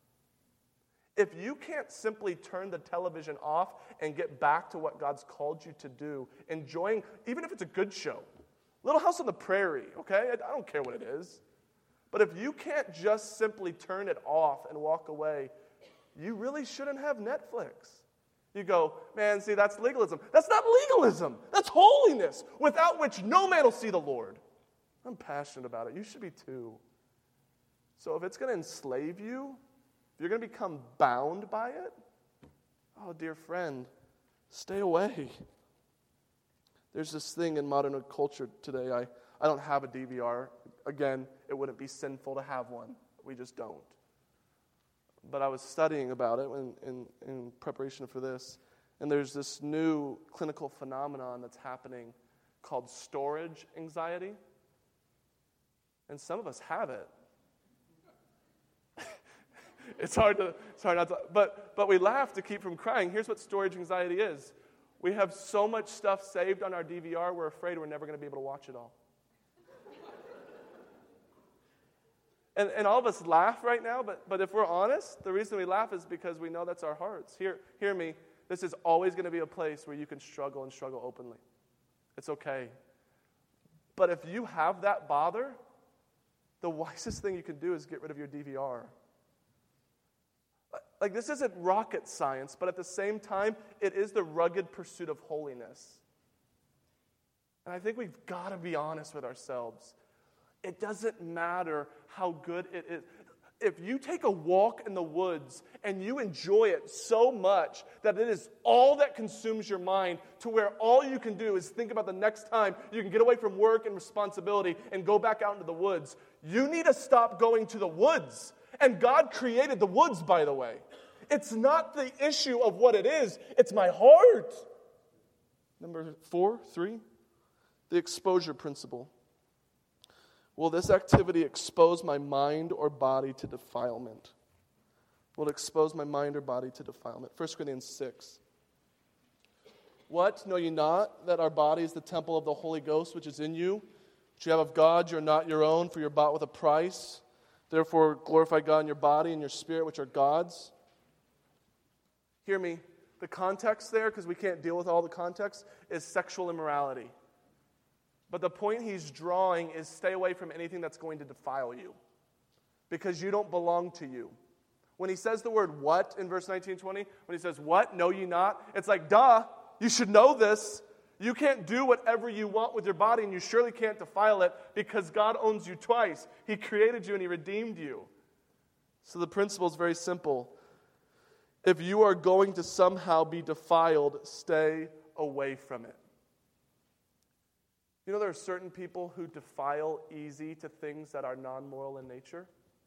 If you can't simply turn the television off and get back to what God's called you to do, enjoying, even if it's a good show, Little House on the Prairie, okay? I don't care what it is. But if you can't just simply turn it off and walk away, you really shouldn't have Netflix. You go, man, see, that's legalism. That's not legalism. That's holiness, without which no man will see the Lord. I'm passionate about it. You should be too. So if it's going to enslave you, if you're going to become bound by it, oh, dear friend, stay away. There's this thing in modern culture today. I, I don't have a D V R. Again, it wouldn't be sinful to have one. We just don't. But I was studying about it in, in, in preparation for this, and there's this new clinical phenomenon that's happening called storage anxiety. And some of us have it. It's hard to, it's hard not to, but, but we laugh to keep from crying. Here's what storage anxiety is. We have so much stuff saved on our D V R, we're afraid we're never going to be able to watch it all. And, and all of us laugh right now, but, but if we're honest, the reason we laugh is because we know that's our hearts. Hear, hear me, this is always going to be a place where you can struggle and struggle openly. It's okay. But if you have that bother, the wisest thing you can do is get rid of your D V R. Like, this isn't rocket science, but at the same time, it is the rugged pursuit of holiness. And I think we've got to be honest with ourselves. It doesn't matter how good it is. If you take a walk in the woods and you enjoy it so much that it is all that consumes your mind to where all you can do is think about the next time you can get away from work and responsibility and go back out into the woods, you need to stop going to the woods. And God created the woods, by the way. It's not the issue of what it is. It's my heart. Number four, three, the exposure principle. Will this activity expose my mind or body to defilement? Will it expose my mind or body to defilement? First Corinthians six. What? Know ye not that our body is the temple of the Holy Ghost which is in you, which you have of God, you are not your own, for you are bought with a price. Therefore glorify God in your body and your spirit, which are God's. Hear me. The context there, because we can't deal with all the context, is sexual immorality. But the point he's drawing is stay away from anything that's going to defile you, because you don't belong to you. When he says the word what in verse nineteen, twenty, when he says what, know ye not, it's like, duh, you should know this. You can't do whatever you want with your body, and you surely can't defile it, because God owns you twice. He created you and he redeemed you. So the principle is very simple. If you are going to somehow be defiled, stay away from it. You know, there are certain people who defile easy to things that are non-moral in nature.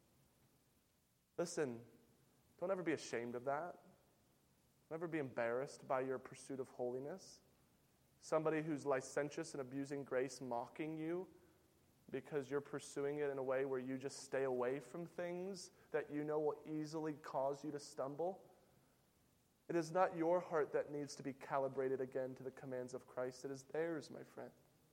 Listen, don't ever be ashamed of that. Don't ever be embarrassed by your pursuit of holiness. Somebody who's licentious and abusing grace, mocking you because you're pursuing it in a way where you just stay away from things that you know will easily cause you to stumble. It is not your heart that needs to be calibrated again to the commands of Christ. It is theirs, my friend.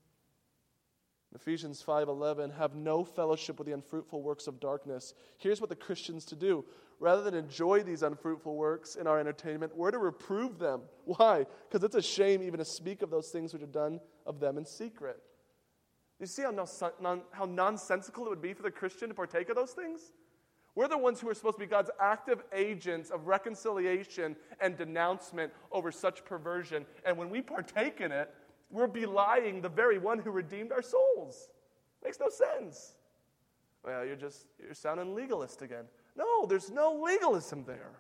Ephesians five eleven, have no fellowship with the unfruitful works of darkness. Here's what the Christians to do. Rather than enjoy these unfruitful works in our entertainment, we're to reprove them. Why? Because it's a shame even to speak of those things which are done of them in secret. You see how, non- how nonsensical it would be for the Christian to partake of those things? We're the ones who are supposed to be God's active agents of reconciliation and denouncement over such perversion. And when we partake in it, we're belying the very one who redeemed our souls. Makes no sense. Well, you're just, you're sounding legalist again. No, there's no legalism there.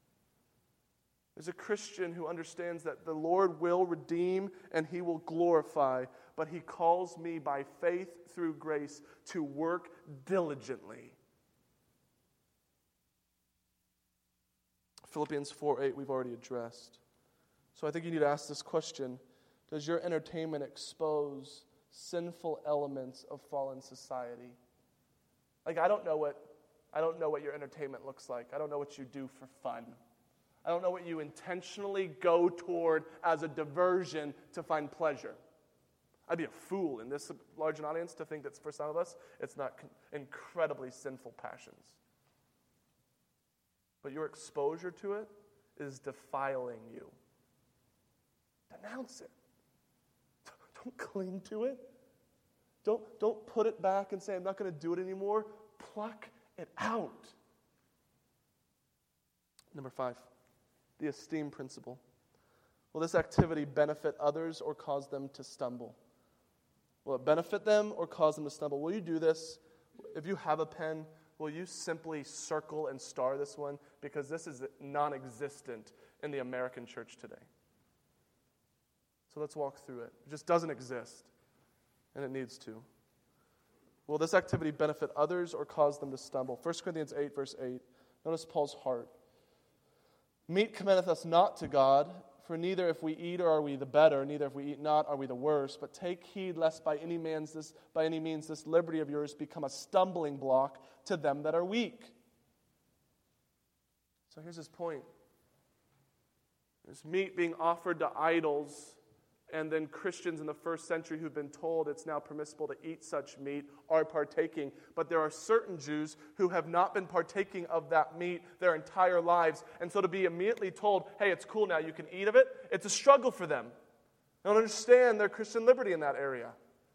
There's a Christian who understands that the Lord will redeem and he will glorify, but he calls me by faith through grace to work diligently. Philippians four eight we've already addressed. So I think you need to ask this question. Does your entertainment expose sinful elements of fallen society? Like, I don't know what I don't know what your entertainment looks like. I don't know what you do for fun. I don't know what you intentionally go toward as a diversion to find pleasure. I'd be a fool in this large an audience to think that for some of us, it's not incredibly sinful passions. But your exposure to it is defiling you. Denounce it. Don't cling to it. Don't, don't put it back and say, I'm not going to do it anymore. Pluck it out. Number five, the esteem principle. Will this activity benefit others or cause them to stumble? Will it benefit them or cause them to stumble? Will you do this? If you have a pen, will you simply circle and star this one? Because this is non-existent in the American church today. So let's walk through it. It just doesn't exist, and it needs to. Will this activity benefit others or cause them to stumble? First Corinthians eight, verse eight. Notice Paul's heart. Meat commendeth us not to God, for neither if we eat are we the better, neither if we eat not are we the worse. But take heed lest by any means this, by any means this liberty of yours become a stumbling block to them that are weak. So here's his point. There's meat being offered to idols, and then Christians in the first century who've been told it's now permissible to eat such meat are partaking. But there are certain Jews who have not been partaking of that meat their entire lives. And so to be immediately told, hey, it's cool now, you can eat of it, it's a struggle for them. They don't understand their Christian liberty in that area.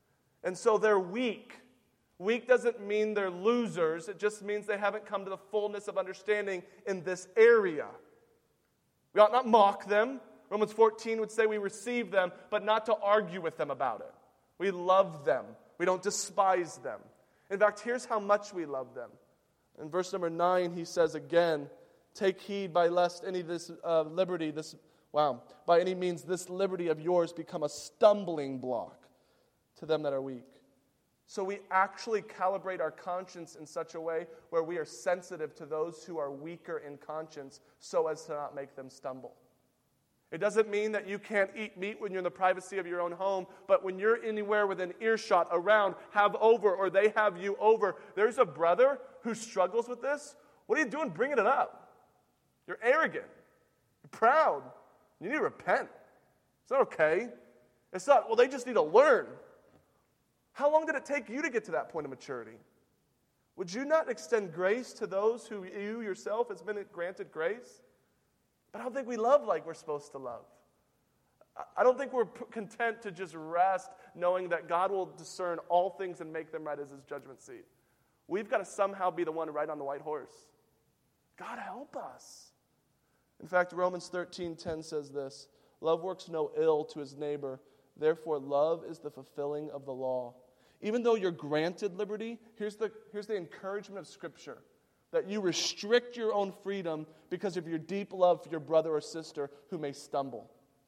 And so they're weak. Weak doesn't mean they're losers. It just means they haven't come to the fullness of understanding in this area. We ought not mock them. Romans fourteen would say we receive them, but not to argue with them about it. We love them. We don't despise them. In fact, here's how much we love them. In verse number nine, he says again, take heed by lest any of this uh, liberty, this, wow, by any means this liberty of yours become a stumbling block to them that are weak. So we actually calibrate our conscience in such a way where we are sensitive to those who are weaker in conscience so as to not make them stumble. It doesn't mean that you can't eat meat when you're in the privacy of your own home, but when you're anywhere within earshot, around, have over, or they have you over, there's a brother who struggles with this. What are you doing bringing it up? You're arrogant. You're proud. You need to repent. It's not okay. It's not, well, they just need to learn. How long did it take you to get to that point of maturity? Would you not extend grace to those who you yourself has been granted grace? But I don't think we love like we're supposed to love. I don't think we're content to just rest knowing that God will discern all things and make them right as his judgment seat. We've got to somehow be the one to ride on the white horse. God help us. In fact, Romans thirteen ten says this, love works no ill to his neighbor, therefore love is the fulfilling of the law. Even though you're granted liberty, here's the, here's the encouragement of Scripture, that you restrict your own freedom because of your deep love for your brother or sister who may stumble.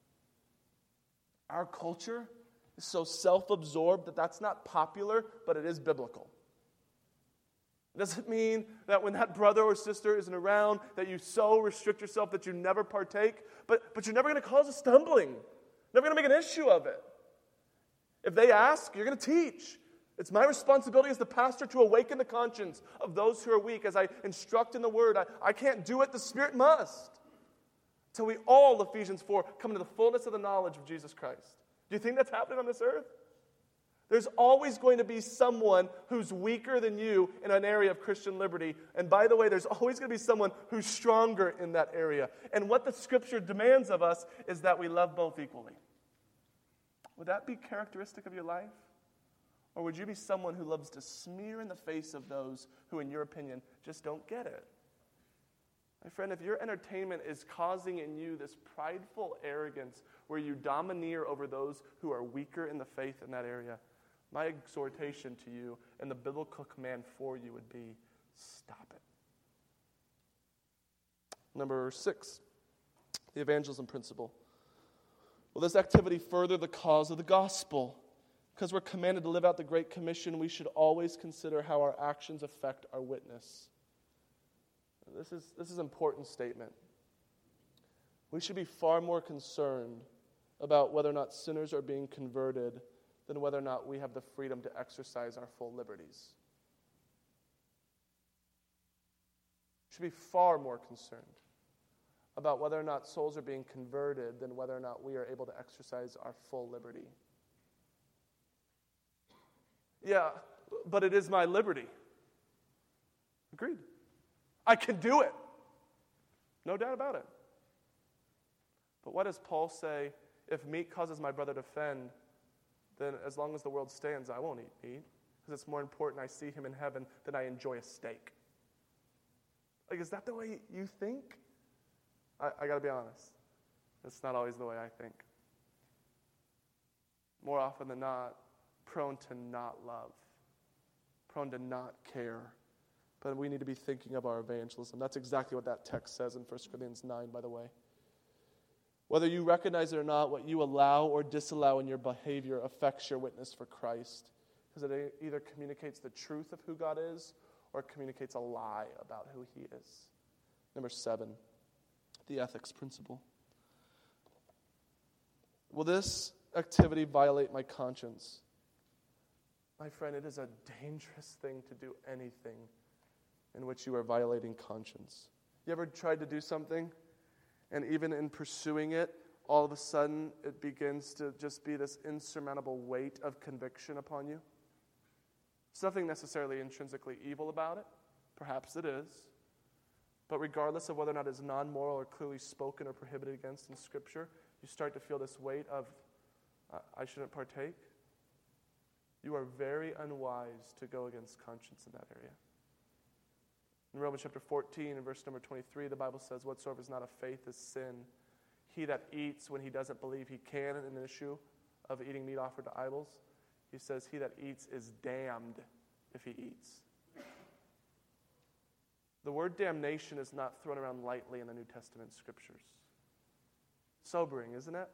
Our culture is so self-absorbed that that's not popular, but it is biblical. It doesn't mean that when that brother or sister isn't around that you so restrict yourself that you never partake, but, but you're never going to cause a stumbling. Never going to make an issue of it. If they ask, you're going to teach. It's my responsibility as the pastor to awaken the conscience of those who are weak as I instruct in the word. I, I can't do it, the Spirit must. Till we all, Ephesians four, come into the fullness of the knowledge of Jesus Christ. Do you think that's happening on this earth? There's always going to be someone who's weaker than you in an area of Christian liberty. And by the way, there's always going to be someone who's stronger in that area. And what the Scripture demands of us is that we love both equally. Would that be characteristic of your life? Or would you be someone who loves to smear in the face of those who, in your opinion, just don't get it? My friend, if your entertainment is causing in you this prideful arrogance where you domineer over those who are weaker in the faith in that area, my exhortation to you and the biblical command for you would be, stop it. Number six, the evangelism principle. Will this activity further the cause of the gospel? Because we're commanded to live out the Great Commission, we should always consider how our actions affect our witness. This is, this is an important statement. We should be far more concerned about whether or not sinners are being converted than whether or not we have the freedom to exercise our full liberties. We should be far more concerned about whether or not souls are being converted than whether or not we are able to exercise our full liberty. Yeah, but it is my liberty. Agreed. I can do it. No doubt about it. But what does Paul say? If meat causes my brother to offend, then as long as the world stands, I won't eat meat. Because it's more important I see him in heaven than I enjoy a steak. Like, is that the way you think? I, I got to be honest. That's not always the way I think. More often than not, prone to not love, prone to not care. But we need to be thinking of our evangelism. That's exactly what that text says in First Corinthians nine, by the way. Whether you recognize it or not, what you allow or disallow in your behavior affects your witness for Christ. Because it either communicates the truth of who God is or it communicates a lie about who he is. Number seven, the ethics principle. Will this activity violate my conscience? My friend, it is a dangerous thing to do anything in which you are violating conscience. You ever tried to do something, and even in pursuing it, all of a sudden it begins to just be this insurmountable weight of conviction upon you? There's nothing necessarily intrinsically evil about it. Perhaps it is. But regardless of whether or not it's non-moral or clearly spoken or prohibited against in Scripture, you start to feel this weight of, I shouldn't partake. you are very unwise to go against conscience in that area. In Romans chapter fourteen and verse number twenty-three, the Bible says, whatsoever is not of faith is sin. He that eats when he doesn't believe he can, in an issue of eating meat offered to idols, he says, he that eats is damned if he eats. The word damnation is not thrown around lightly in the New Testament scriptures. Sobering, isn't it?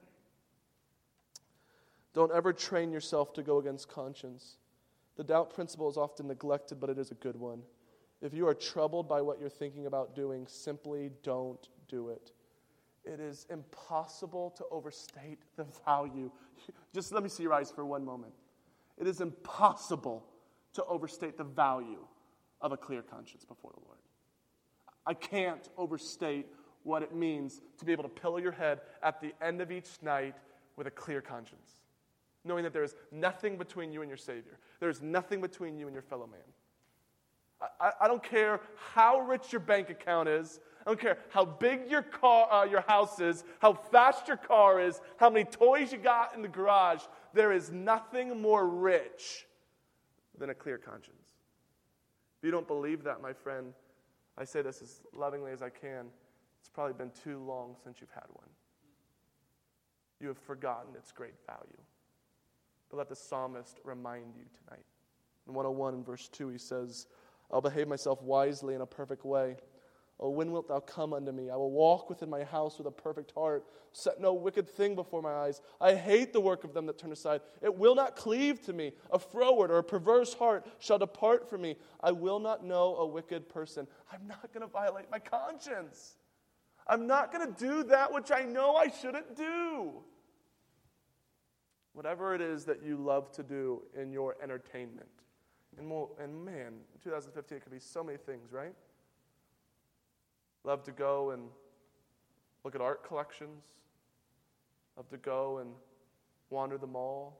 Don't ever train yourself to go against conscience. The doubt principle is often neglected, but it is a good one. If you are troubled by what you're thinking about doing, simply don't do it. It is impossible to overstate the value. Just let me see your eyes for one moment. It is impossible to overstate the value of a clear conscience before the Lord. I can't overstate what it means to be able to pillow your head at the end of each night with a clear conscience, knowing that there is nothing between you and your Savior. There is nothing between you and your fellow man. I, I, I don't care how rich your bank account is. I don't care how big your car, uh, your house is, how fast your car is, how many toys you got in the garage. There is nothing more rich than a clear conscience. If you don't believe that, my friend, I say this as lovingly as I can, it's probably been too long since you've had one. You have forgotten its great value. But let the psalmist remind you tonight. In one oh one, in verse two, he says, I'll behave myself wisely in a perfect way. Oh, when wilt thou come unto me? I will walk within my house with a perfect heart. Set no wicked thing before my eyes. I hate the work of them that turn aside. It will not cleave to me. A froward or a perverse heart shall depart from me. I will not know a wicked person. I'm not going to violate my conscience. I'm not going to do that which I know I shouldn't do. Whatever it is that you love to do in your entertainment. And, more, and man, in two thousand fifteen, it could be so many things, right? Love to go and look at art collections. Love to go and wander the mall.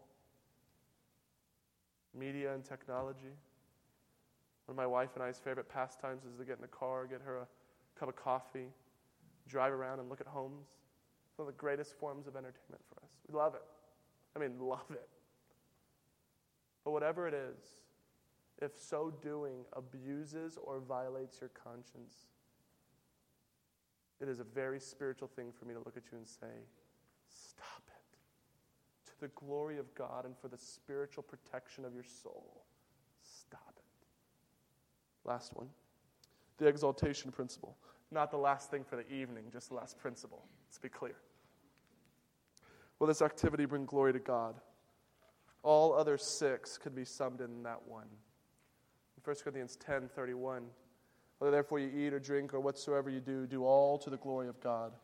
Media and technology. One of my wife and I's favorite pastimes is to get in the car, get her a cup of coffee, drive around and look at homes. It's one of the greatest forms of entertainment for us. We love it. I mean, love it. But whatever it is, if so doing abuses or violates your conscience, it is a very spiritual thing for me to look at you and say, stop it. To the glory of God and for the spiritual protection of your soul, stop it. Last one, the exaltation principle. Not the last thing for the evening, just the last principle. Let's be clear. Will this activity bring glory to God? All other six could be summed in that one. In First Corinthians ten thirty-one, whether therefore you eat or drink or whatsoever you do, do all to the glory of God.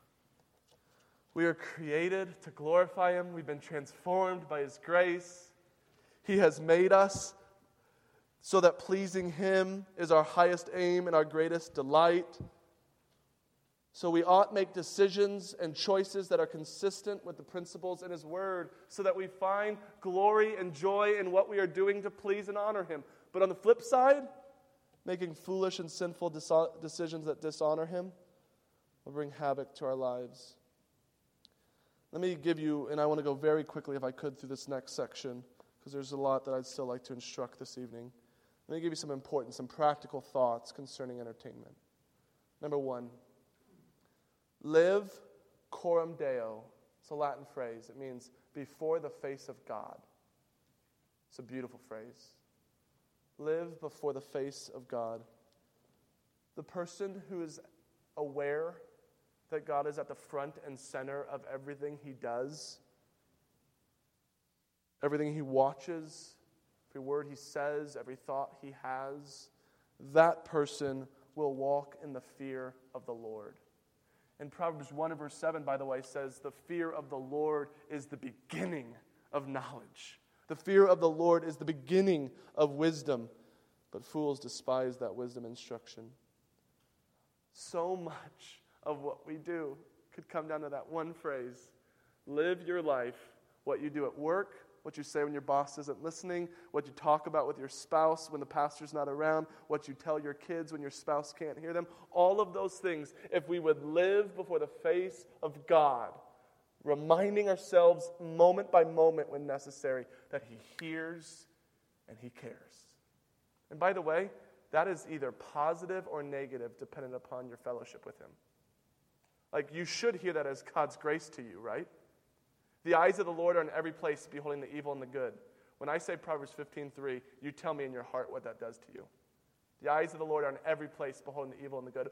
We are created to glorify Him. We've been transformed by His grace. He has made us so that pleasing Him is our highest aim and our greatest delight. So we ought make decisions and choices that are consistent with the principles in His Word so that we find glory and joy in what we are doing to please and honor Him. But on the flip side, making foolish and sinful decisions that dishonor Him will bring havoc to our lives. Let me give you, and I want to go very quickly if I could through this next section, because there's a lot that I'd still like to instruct this evening. Let me give you some important, some practical thoughts concerning entertainment. Number one, live coram Deo. It's a Latin phrase. It means before the face of God. It's a beautiful phrase. Live before the face of God. The person who is aware that God is at the front and center of everything he does, everything he watches, every word he says, every thought he has, that person will walk in the fear of the Lord. And Proverbs one and verse seven, by the way, says, the fear of the Lord is the beginning of knowledge. The fear of the Lord is the beginning of wisdom, but fools despise that wisdom instruction. So much of what we do could come down to that one phrase. Live your life, what you do at work, what you say when your boss isn't listening, what you talk about with your spouse when the pastor's not around, what you tell your kids when your spouse can't hear them. All of those things, if we would live before the face of God, reminding ourselves moment by moment when necessary that He hears and He cares. And by the way, that is either positive or negative dependent upon your fellowship with Him. Like, you should hear that as God's grace to you, right? The eyes of the Lord are in every place, beholding the evil and the good. When I say Proverbs fifteen three, you tell me in your heart what that does to you. The eyes of the Lord are in every place, beholding the evil and the good.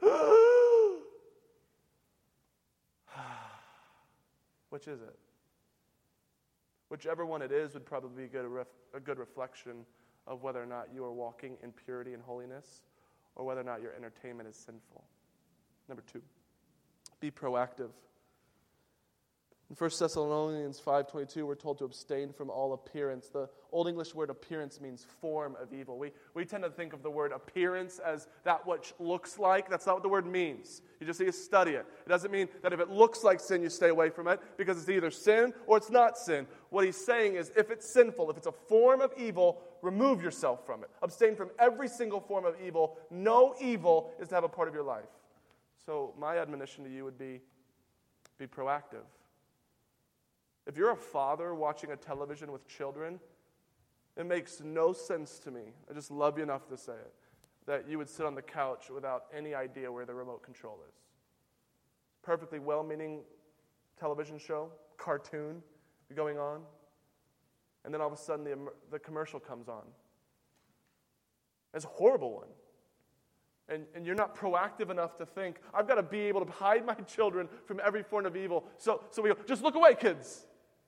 Which is it? Whichever one it is would probably be a good, ref- a good reflection of whether or not you are walking in purity and holiness, or whether or not your entertainment is sinful. Number two, be proactive. In First Thessalonians five twenty-two, we're told to abstain from all appearance. The Old English word appearance means form of evil. We, we tend to think of the word appearance as that which looks like. That's not what the word means. You just need to study it. It doesn't mean that if it looks like sin, you stay away from it, because it's either sin or it's not sin. What he's saying is, if it's sinful, if it's a form of evil, remove yourself from it. Abstain from every single form of evil. No evil is to have a part of your life. So my admonition to you would be, be proactive. If you're a father watching a television with children, it makes no sense to me, I just love you enough to say it, that you would sit on the couch without any idea where the remote control is. Perfectly well-meaning television show, cartoon going on, and then all of a sudden the, the commercial comes on. It's a horrible one. And, and you're not proactive enough to think, I've got to be able to hide my children from every form of evil. So, so we go, just look away, kids.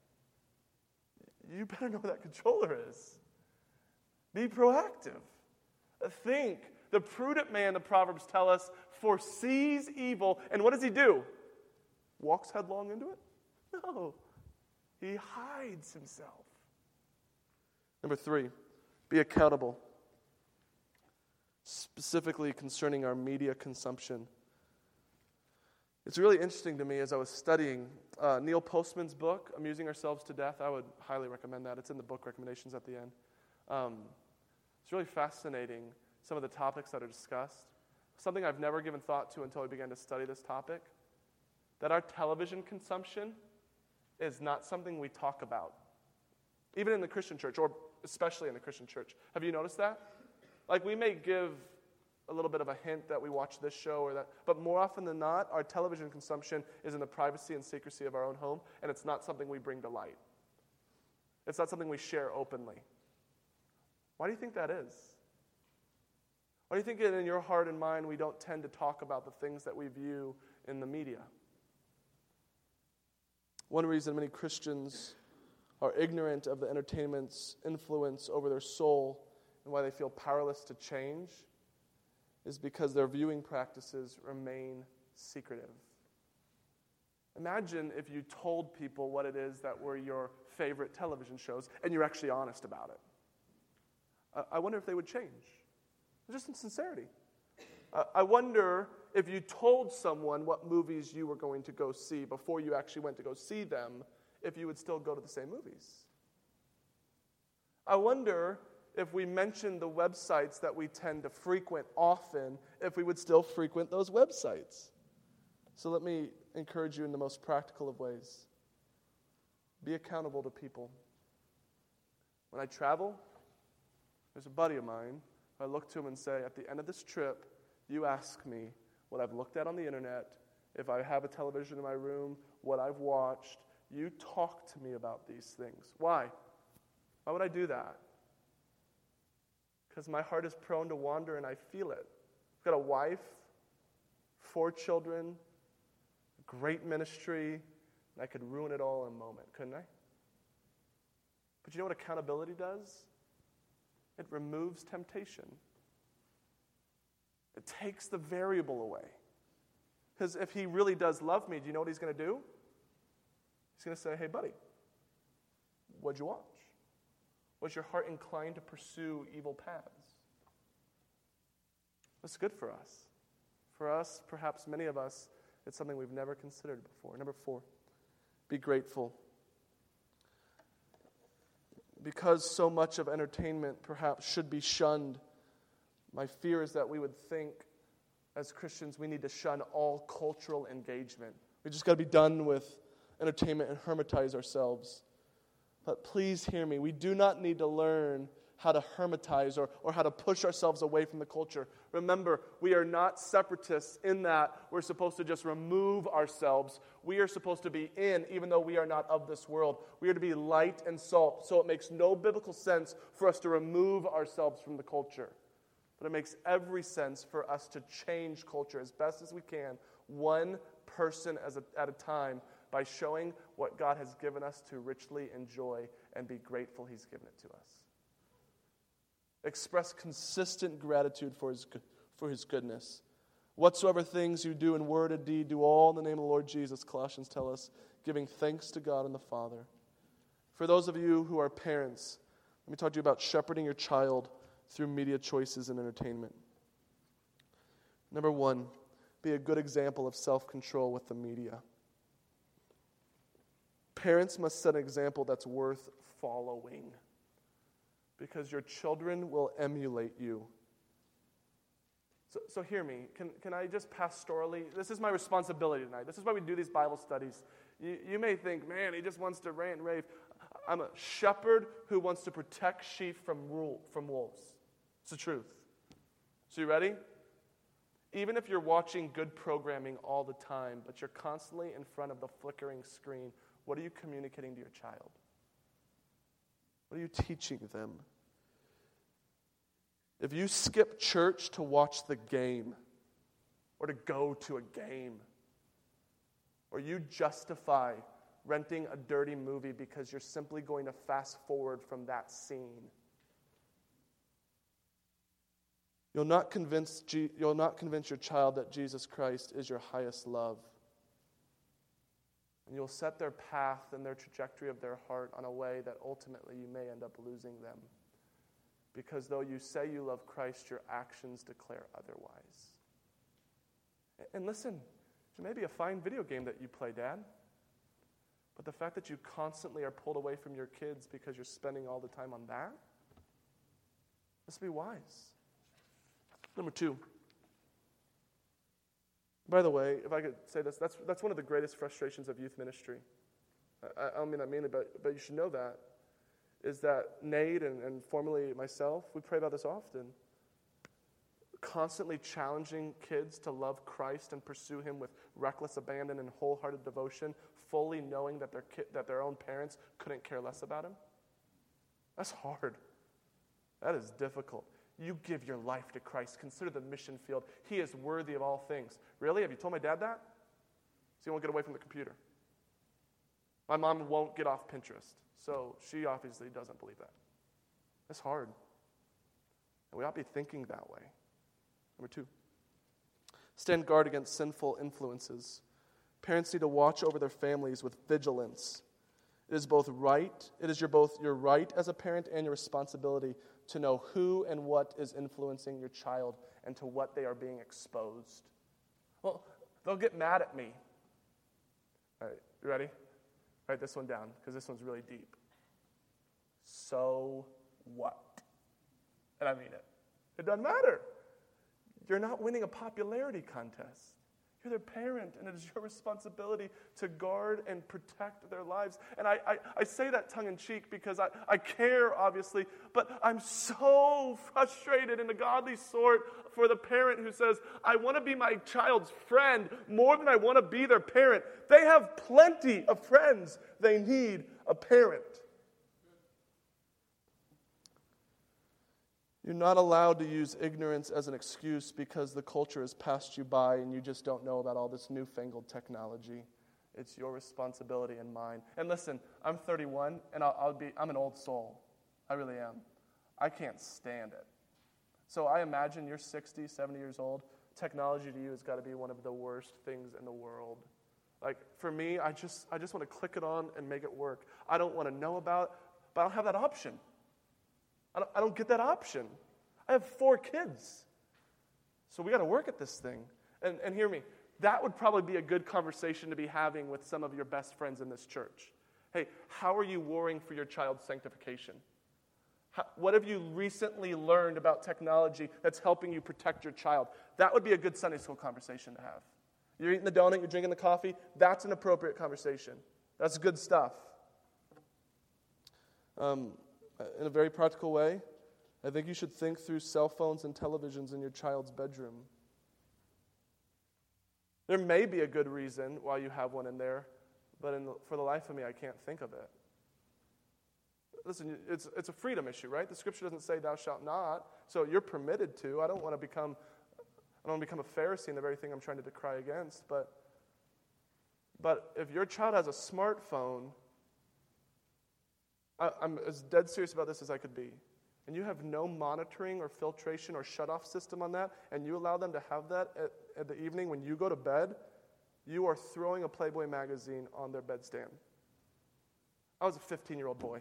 You better know where that controller is. Be proactive. Think. The prudent man, the Proverbs tell us, foresees evil. And what does he do? Walks headlong into it? No. He hides himself. Number three, be accountable. Specifically concerning our media consumption. It's really interesting to me as I was studying uh, Neil Postman's book, Amusing Ourselves to Death. I would highly recommend that. It's in the book recommendations at the end. Um, it's really fascinating, some of the topics that are discussed. Something I've never given thought to until I began to study this topic, that our television consumption is not something we talk about, even in the Christian church, or especially in the Christian church. Have you noticed that? Like, we may give a little bit of a hint that we watch this show or that, but more often than not, our television consumption is in the privacy and secrecy of our own home, and it's not something we bring to light. It's not something we share openly. Why do you think that is? Why do you think in your heart and mind we don't tend to talk about the things that we view in the media? One reason many Christians are ignorant of the entertainment's influence over their soul and why they feel powerless to change is because their viewing practices remain secretive. Imagine if you told people what it is that were your favorite television shows and you're actually honest about it. I wonder if they would change. Just in sincerity. I wonder if you told someone what movies you were going to go see before you actually went to go see them, if you would still go to the same movies. I wonder if we mentioned the websites that we tend to frequent often, if we would still frequent those websites. So let me encourage you in the most practical of ways. Be accountable to people. When I travel, there's a buddy of mine, I look to him and say, at the end of this trip, you ask me what I've looked at on the internet, if I have a television in my room, what I've watched. You talk to me about these things. Why? Why would I do that? Because my heart is prone to wander and I feel it. I've got a wife, four children, great ministry, and I could ruin it all in a moment, couldn't I? But you know what accountability does? It removes temptation. It takes the variable away. Because if he really does love me, do you know what he's going to do? He's going to say, hey, buddy, what'd you watch? Was your heart inclined to pursue evil paths? That's good for us. For us, perhaps many of us, it's something we've never considered before. Number four, be grateful. Because so much of entertainment perhaps should be shunned, my fear is that we would think as Christians we need to shun all cultural engagement. We just got to be done with entertainment and hermitize ourselves. But please hear me. We do not need to learn how to hermitize or, or how to push ourselves away from the culture. Remember, we are not separatists in that we're supposed to just remove ourselves. We are supposed to be in, even though we are not of this world. We are to be light and salt. So it makes no biblical sense for us to remove ourselves from the culture. But it makes every sense for us to change culture as best as we can, one person as a, at a time, by showing what God has given us to richly enjoy and be grateful He's given it to us. Express consistent gratitude for his, for his goodness. Whatsoever things you do in word and deed, do all in the name of the Lord Jesus, Colossians tell us, giving thanks to God and the Father. For those of you who are parents, let me talk to you about shepherding your child through media choices and entertainment. Number one, be a good example of self-control with the media. Parents must set an example that's worth following, because your children will emulate you. So, so hear me. Can, can I just pastorally, this is my responsibility tonight. This is why we do these Bible studies. You, you may think, man, he just wants to rant and rave. I'm a shepherd who wants to protect sheep from, rule, from wolves. It's the truth. So you ready? Even if you're watching good programming all the time, but you're constantly in front of the flickering screen, what are you communicating to your child? What are you teaching them? If you skip church to watch the game, or to go to a game, or you justify renting a dirty movie because you're simply going to fast forward from that scene, you'll not convince, G- you'll not convince your child that Jesus Christ is your highest love. And you'll set their path and their trajectory of their heart on a way that ultimately you may end up losing them. Because though you say you love Christ, your actions declare otherwise. And listen, it may be a fine video game that you play, Dad. But the fact that you constantly are pulled away from your kids because you're spending all the time on that, let's be wise. Number two. By the way, if I could say this, that's that's one of the greatest frustrations of youth ministry. I, I don't mean that meanly, but, but you should know that, is that Nate and, and formerly myself, we pray about this often. Constantly challenging kids to love Christ and pursue Him with reckless abandon and wholehearted devotion, fully knowing that their ki- that their own parents couldn't care less about Him. That's hard. That is difficult. You give your life to Christ. Consider the mission field. He is worthy of all things. Really? Have you told my dad that? So he won't get away from the computer. My mom won't get off Pinterest. So she obviously doesn't believe that. That's hard. And we ought to be thinking that way. Number two, stand guard against sinful influences. Parents need to watch over their families with vigilance. It is both right, it is your both your right as a parent and your responsibility to know who and what is influencing your child and to what they are being exposed. Well, they'll get mad at me. All right, you ready? Write this one down, because this one's really deep. So what? And I mean it. It doesn't matter. You're not winning a popularity contest. You're their parent, and it is your responsibility to guard and protect their lives. And I, I, I say that tongue-in-cheek because I, I care, obviously, but I'm so frustrated in the godly sort for the parent who says, I want to be my child's friend more than I want to be their parent. They have plenty of friends. They need a parent. You're not allowed to use ignorance as an excuse because the culture has passed you by and you just don't know about all this newfangled technology. It's your responsibility and mine. And listen, I'm thirty-one, and I'll, I'll be, I'm an old soul. I really am. I can't stand it. So I imagine you're sixty, seventy years old. Technology to you has got to be one of the worst things in the world. Like, for me, I just I just want to click it on and make it work. I don't want to know about it, but I don't have that option. I don't, I don't get that option. I have four kids. So we got to work at this thing. And, and hear me, that would probably be a good conversation to be having with some of your best friends in this church. Hey, how are you warring for your child's sanctification? How, what have you recently learned about technology that's helping you protect your child? That would be a good Sunday school conversation to have. You're eating the donut, you're drinking the coffee, that's an appropriate conversation. That's good stuff. Um, in a very practical way, I think you should think through cell phones and televisions in your child's bedroom. There may be a good reason why you have one in there, but in the, for the life of me, I can't think of it. Listen, it's it's a freedom issue, right? The Scripture doesn't say thou shalt not, so you're permitted to. I don't want to become, I don't want to become a Pharisee in the very thing I'm trying to decry against. But, but if your child has a smartphone, I, I'm as dead serious about this as I could be, and you have no monitoring or filtration or shut-off system on that, and you allow them to have that at, at the evening when you go to bed, you are throwing a Playboy magazine on their bedstand. I was a fifteen-year-old boy.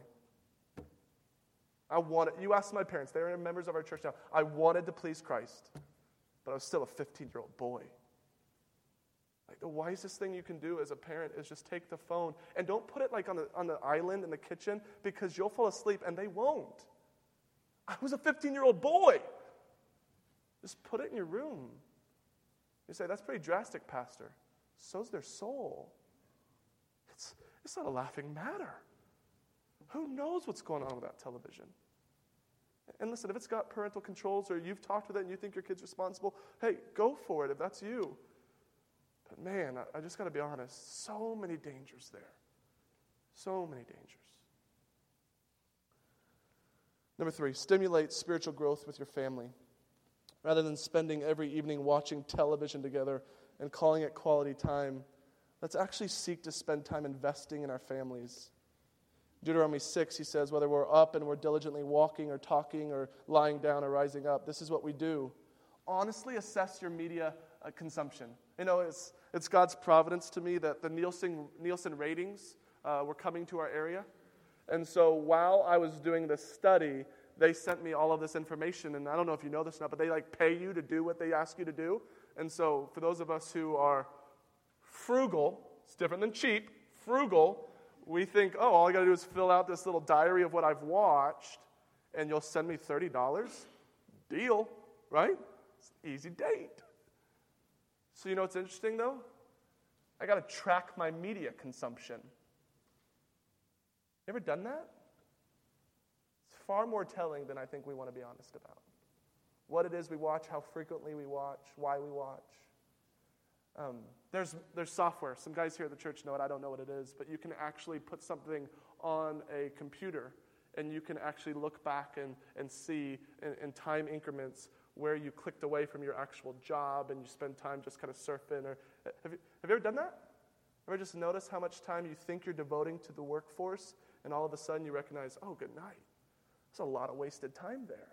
I wanted, you asked my parents, they are members of our church now. I wanted to please Christ, but I was still a fifteen-year-old boy. Like the wisest thing you can do as a parent is just take the phone and don't put it like on the on the island in the kitchen because you'll fall asleep and they won't. I was a fifteen-year-old boy. Just put it in your room. You say, that's pretty drastic, Pastor. So's their soul. It's, it's not a laughing matter. Who knows what's going on with that television? And listen, if it's got parental controls or you've talked with it and you think your kid's responsible, hey, go for it if that's you. But man, I, I just got to be honest, so many dangers there. So many dangers. Number three, stimulate spiritual growth with your family. Rather than spending every evening watching television together and calling it quality time, let's actually seek to spend time investing in our families. Deuteronomy six, he says, whether we're up and we're diligently walking or talking or lying down or rising up, this is what we do. Honestly assess your media uh, consumption. You know, it's it's God's providence to me that the Nielsen, Nielsen ratings uh, were coming to our area. And so while I was doing this study, they sent me all of this information. And I don't know if you know this or not, but they like pay you to do what they ask you to do. And so for those of us who are frugal, it's different than cheap, frugal, we think, oh, all I got to do is fill out this little diary of what I've watched, and you'll send me thirty dollars. Deal, right? It's an easy date. So you know what's interesting, though? I got to track my media consumption. You ever done that? It's far more telling than I think we want to be honest about. What it is we watch, how frequently we watch, why we watch. Um, there's there's software. Some guys here at the church know it. I don't know what it is. But you can actually put something on a computer, and you can actually look back and, and see in, in time increments where you clicked away from your actual job and you spend time just kind of surfing. Or Have you, have you ever done that? Ever just notice how much time you think you're devoting to the workforce, and all of a sudden you recognize, oh, good night. There's a lot of wasted time there.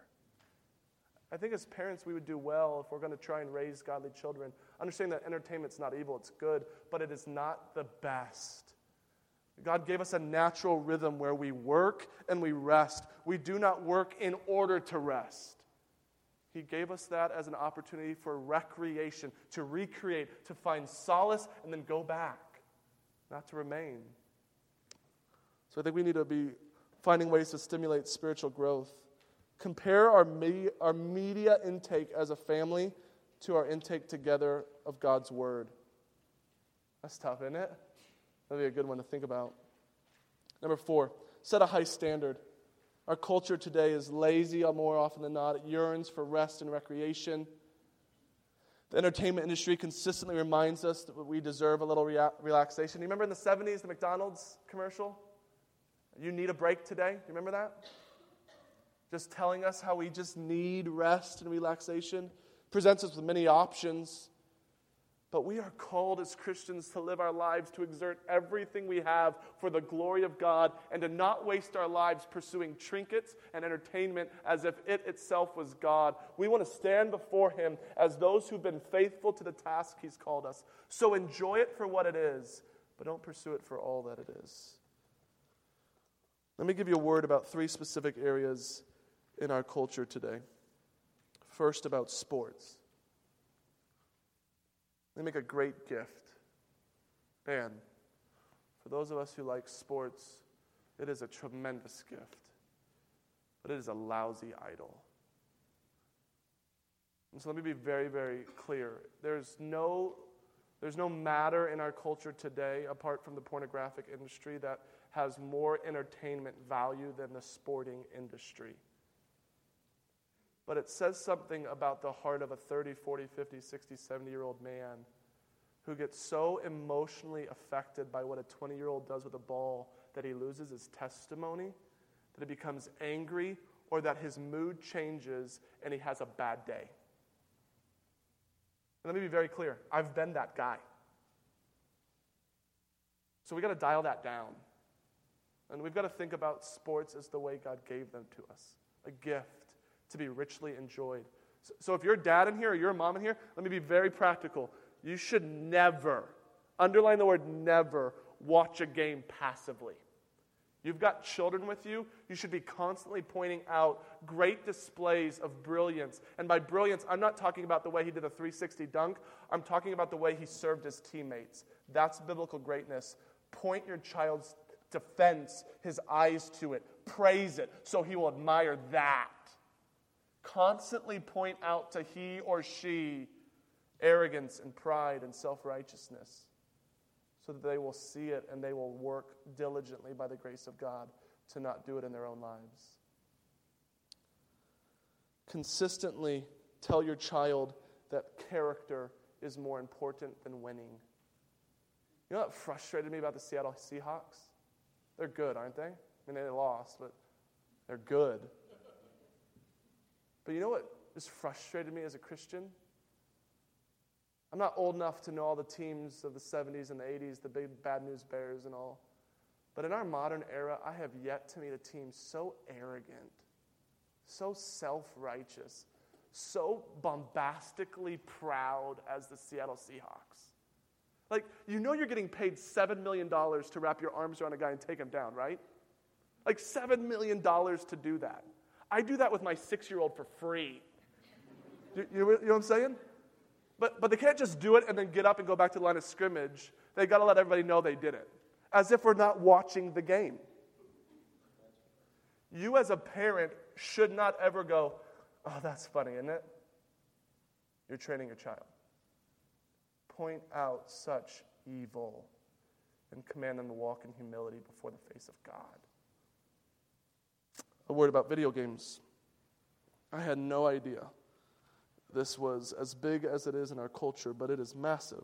I think as parents, we would do well if we're going to try and raise godly children, understanding that entertainment's not evil, it's good, but it is not the best. God gave us a natural rhythm where we work and we rest. We do not work in order to rest. He gave us that as an opportunity for recreation, to recreate, to find solace, and then go back, not to remain. So I think we need to be finding ways to stimulate spiritual growth. Compare our media, our media intake as a family to our intake together of God's Word. That's tough, isn't it? That'd be a good one to think about. Number four, set a high standard. Our culture today is lazy more often than not. It yearns for rest and recreation. The entertainment industry consistently reminds us that we deserve a little rea- relaxation. You remember in the seventies, the McDonald's commercial? You need a break today. You remember that? Just telling us how we just need rest and relaxation. Presents us with many options. But we are called as Christians to live our lives, to exert everything we have for the glory of God, and to not waste our lives pursuing trinkets and entertainment as if it itself was God. We want to stand before Him as those who've been faithful to the task He's called us. So enjoy it for what it is, but don't pursue it for all that it is. Let me give you a word about three specific areas in our culture today. First, about sports. They make a great gift. Man, for those of us who like sports, it is a tremendous gift. But it is a lousy idol. And so let me be very, very clear. There's no There's no matter in our culture today, apart from the pornographic industry, that has more entertainment value than the sporting industry. But it says something about the heart of a thirty, forty, fifty, sixty, seventy-year-old man who gets so emotionally affected by what a twenty-year-old does with a ball that he loses his testimony, that he becomes angry, or that his mood changes and he has a bad day. And let me be very clear. I've been that guy. So we got to dial that down. And we've got to think about sports as the way God gave them to us. A gift to be richly enjoyed. So, so if you're a dad in here or you're a mom in here, let me be very practical. You should never, underline the word never, watch a game passively. You've got children with you, you should be constantly pointing out great displays of brilliance. And by brilliance, I'm not talking about the way he did a three sixty dunk. I'm talking about the way he served his teammates. That's biblical greatness. Point your child's defense, his eyes to it. Praise it so he will admire that. Constantly point out to he or she arrogance and pride and self-righteousness, so that they will see it and they will work diligently by the grace of God to not do it in their own lives. Consistently tell your child that character is more important than winning. You know what frustrated me about the Seattle Seahawks? They're good, aren't they? I mean, they lost, but they're good. But you know what just frustrated me as a Christian? I'm not old enough to know all the teams of the seventies and the eighties, the big Bad News Bears and all. But in our modern era, I have yet to meet a team so arrogant, so self-righteous, so bombastically proud as the Seattle Seahawks. Like, you know you're getting paid seven million dollars to wrap your arms around a guy and take him down, right? Like seven million dollars to do that. I do that with my six-year-old for free. You, you, you know what I'm saying? But but they can't just do it and then get up and go back to the line of scrimmage. They got to let everybody know they did it, as if we're not watching the game. You as a parent should not ever go, oh, that's funny, isn't it? You're training your child. Point out such evil and command them to walk in humility before the face of God. A word about video games. I had no idea this was as big as it is in our culture, but it is massive.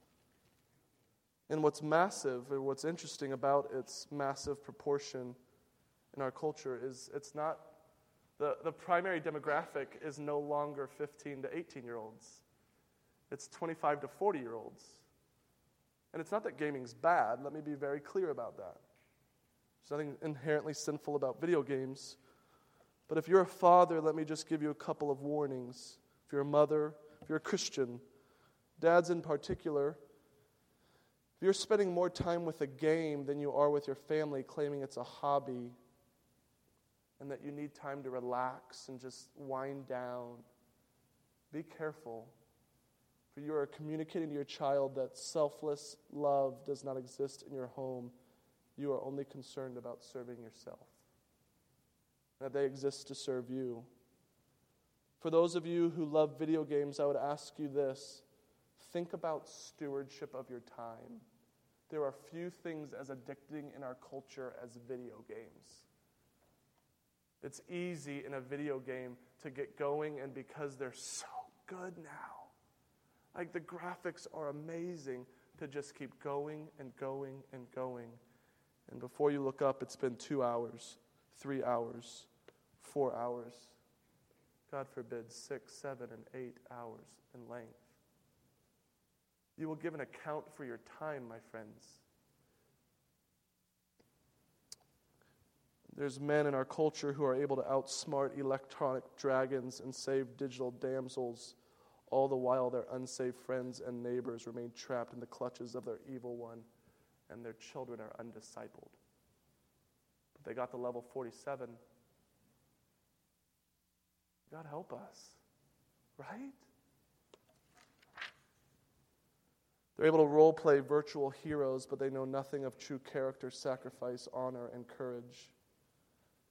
And what's massive, or what's interesting about its massive proportion in our culture is it's not, the, the primary demographic is no longer fifteen to eighteen-year-olds. It's twenty-five to forty-year-olds. And it's not that gaming's bad. Let me be very clear about that. There's nothing inherently sinful about video games. But if you're a father, let me just give you a couple of warnings. If you're a mother, if you're a Christian, dads in particular, if you're spending more time with a game than you are with your family, claiming it's a hobby, and that you need time to relax and just wind down, be careful. For you are communicating to your child that selfless love does not exist in your home. You are only concerned about serving yourself. That they exist to serve you. For those of you who love video games, I would ask you this. Think about stewardship of your time. There are few things as addicting in our culture as video games. It's easy in a video game to get going, and because they're so good now, like the graphics are amazing, to just keep going and going and going. And before you look up, it's been two hours, three hours, four hours. God forbid, six, seven, and eight hours in length. You will give an account for your time, my friends. There's men in our culture who are able to outsmart electronic dragons and save digital damsels, all the while their unsaved friends and neighbors remain trapped in the clutches of their evil one, and their children are undiscipled. But they got to level forty-seven. God help us, right? They're able to role play virtual heroes, but they know nothing of true character, sacrifice, honor, and courage.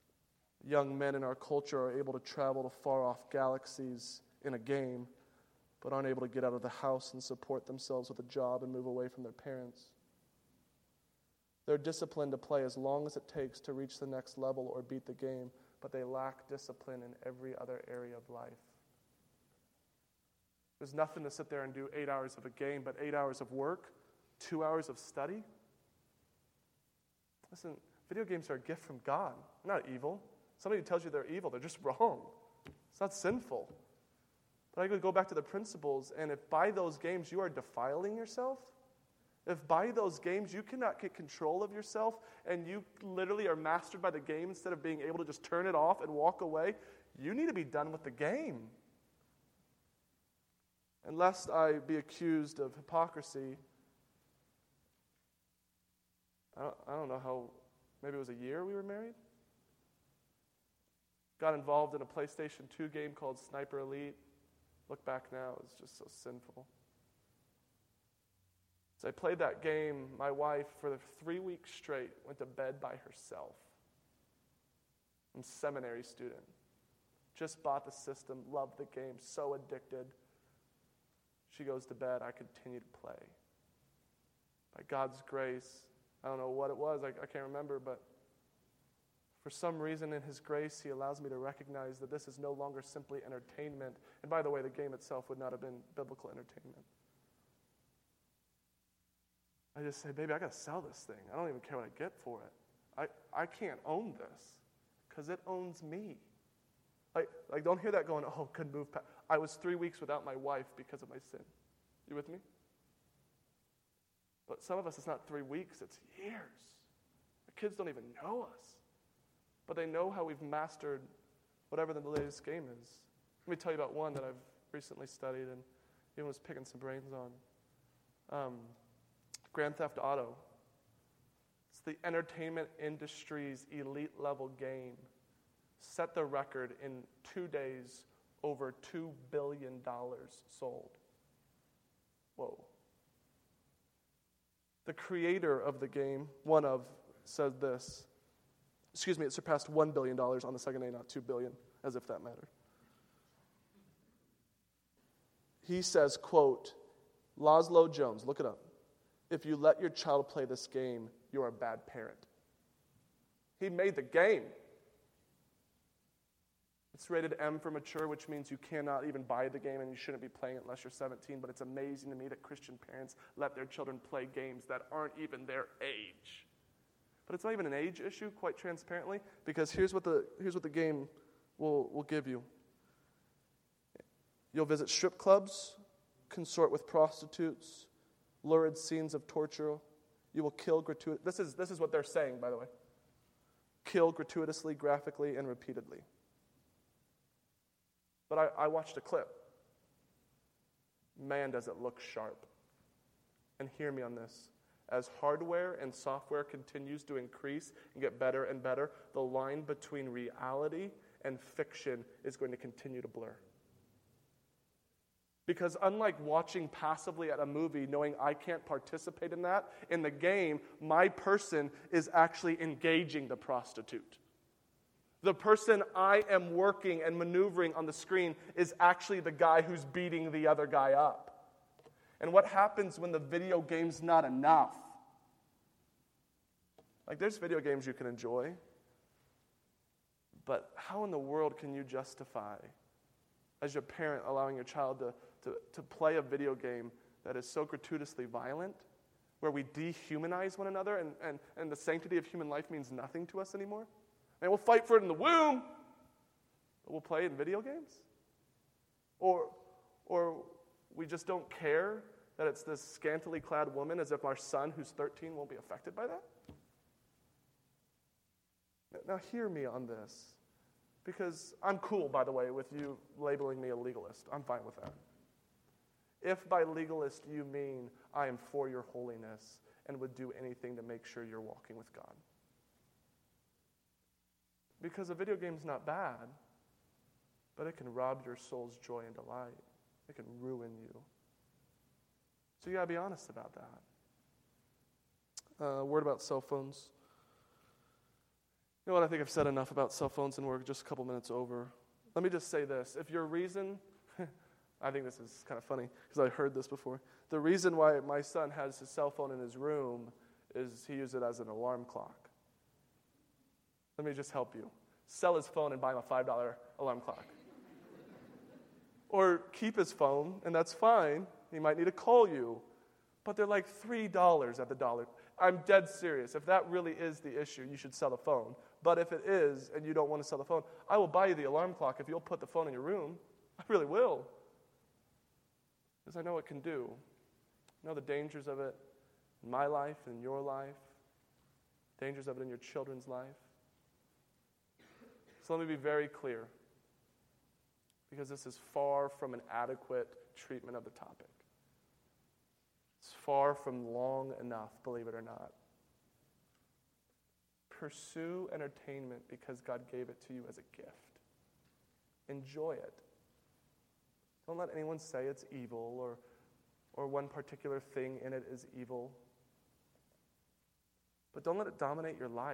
Young men in our culture are able to travel to far-off galaxies in a game, but aren't able to get out of the house and support themselves with a job and move away from their parents. They're disciplined to play as long as it takes to reach the next level or beat the game, but they lack discipline in every other area of life. There's nothing to sit there and do eight hours of a game, but eight hours of work, two hours of study. Listen, video games are a gift from God. They're not evil. Somebody who tells you they're evil, they're just wrong. It's not sinful. But I could go back to the principles, and if by those games you are defiling yourself, if by those games you cannot get control of yourself and you literally are mastered by the game instead of being able to just turn it off and walk away, you need to be done with the game. And lest I be accused of hypocrisy, I don't, I don't know how, maybe it was a year we were married? Got involved in a PlayStation two game called Sniper Elite. Look back now, it's just so sinful. As I played that game, my wife, for three weeks straight, went to bed by herself. I'm a seminary student. Just bought the system, loved the game, so addicted. She goes to bed, I continue to play. By God's grace, I don't know what it was, I, I can't remember, but for some reason in His grace, He allows me to recognize that this is no longer simply entertainment. And by the way, the game itself would not have been biblical entertainment. I just say, baby, I got to sell this thing. I don't even care what I get for it. I, I can't own this because it owns me. Like, like, don't hear that going, oh, couldn't move past. I was three weeks without my wife because of my sin. You with me? But some of us, it's not three weeks, it's years. Our kids don't even know us. But they know how we've mastered whatever the latest game is. Let me tell you about one that I've recently studied and even was picking some brains on. Um, Grand Theft Auto. It's the entertainment industry's elite level game. Set the record in two days, over two billion dollars sold. Whoa. The creator of the game, one of, said this. Excuse me, it surpassed one billion dollars on the second day, not two billion dollars, as if that mattered. He says, quote, Laszlo Jones, look it up. If you let your child play this game, you're a bad parent. He made the game. It's rated M for mature, which means you cannot even buy the game and you shouldn't be playing it unless you're seventeen. But it's amazing to me that Christian parents let their children play games that aren't even their age. But it's not even an age issue, quite transparently, because here's what the here's what the game will, will give you. You'll visit strip clubs, consort with prostitutes, lurid scenes of torture. You will kill gratuitously. This is, this is what they're saying, by the way. Kill gratuitously, graphically, and repeatedly. But I, I watched a clip. Man, does it look sharp. And hear me on this. As hardware and software continues to increase and get better and better, the line between reality and fiction is going to continue to blur. Because unlike watching passively at a movie, knowing I can't participate in that, in the game, my person is actually engaging the prostitute. The person I am working and maneuvering on the screen is actually the guy who's beating the other guy up. And what happens when the video game's not enough? Like, there's video games you can enjoy, but how in the world can you justify, as your parent, allowing your child to, to, to play a video game that is so gratuitously violent, where we dehumanize one another and, and, and the sanctity of human life means nothing to us anymore? And we'll fight for it in the womb, but we'll play in video games? Or, or we just don't care that it's this scantily clad woman, as if our son who's thirteen won't be affected by that? Now hear me on this, because I'm cool, by the way, with you labeling me a legalist. I'm fine with that. If by legalist you mean I am for your holiness and would do anything to make sure you're walking with God. Because a video game's not bad, but it can rob your soul's joy and delight. It can ruin you. So you gotta be honest about that. A uh, word about cell phones. You know what, I think I've said enough about cell phones and we're just a couple minutes over. Let me just say this. If your reason I think this is kind of funny because I heard this before. The reason why my son has his cell phone in his room is he uses it as an alarm clock. Let me just help you. Sell his phone and buy him a five dollar alarm clock. Or keep his phone, and that's fine. He might need to call you. But they're like three dollars at the dollar. I'm dead serious. If that really is the issue, you should sell the phone. But if it is, and you don't want to sell the phone, I will buy you the alarm clock if you'll put the phone in your room. I really will. Because I know it can do. I know the dangers of it in my life, in your life. Dangers of it in your children's life. So let me be very clear. Because this is far from an adequate treatment of the topic. It's far from long enough, believe it or not. Pursue entertainment because God gave it to you as a gift. Enjoy it. Don't let anyone say it's evil or, or one particular thing in it is evil. But don't let it dominate your life.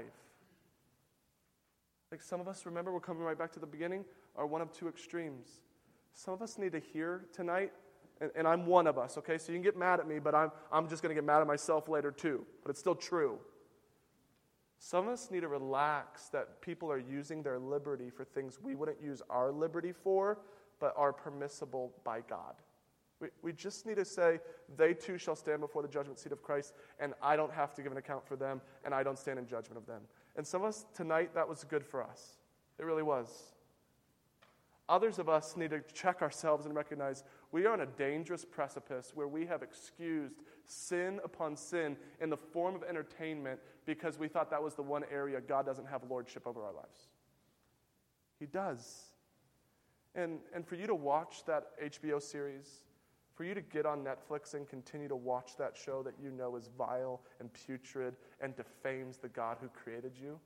Like some of us, remember, we're coming right back to the beginning, are one of two extremes. Some of us need to hear tonight, and, and I'm one of us, okay? So you can get mad at me, but I'm, I'm just going to get mad at myself later too. But it's still true. Some of us need to relax that people are using their liberty for things we wouldn't use our liberty for, but are permissible by God. We, we just need to say, they too shall stand before the judgment seat of Christ, and I don't have to give an account for them, and I don't stand in judgment of them. And some of us, tonight, that was good for us. It really was. Others of us need to check ourselves and recognize we are on a dangerous precipice where we have excused sin upon sin in the form of entertainment because we thought that was the one area God doesn't have lordship over our lives. He does. And, and for you to watch that H B O series, for you to get on Netflix and continue to watch that show that you know is vile and putrid and defames the God who created you,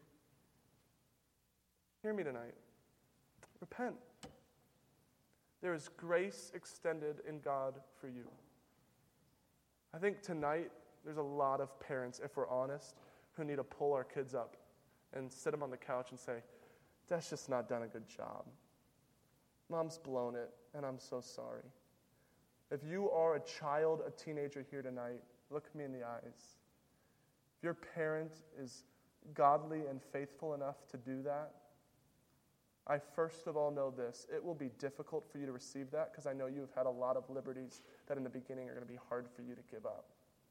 hear me tonight. Repent. There is grace extended in God for you. I think tonight there's a lot of parents, if we're honest, who need to pull our kids up and sit them on the couch and say, Dad's just not done a good job. Mom's blown it, and I'm so sorry. If you are a child, a teenager here tonight, look me in the eyes. If your parent is godly and faithful enough to do that, I first of all know this. It will be difficult for you to receive that because I know you've had a lot of liberties that in the beginning are going to be hard for you to give up.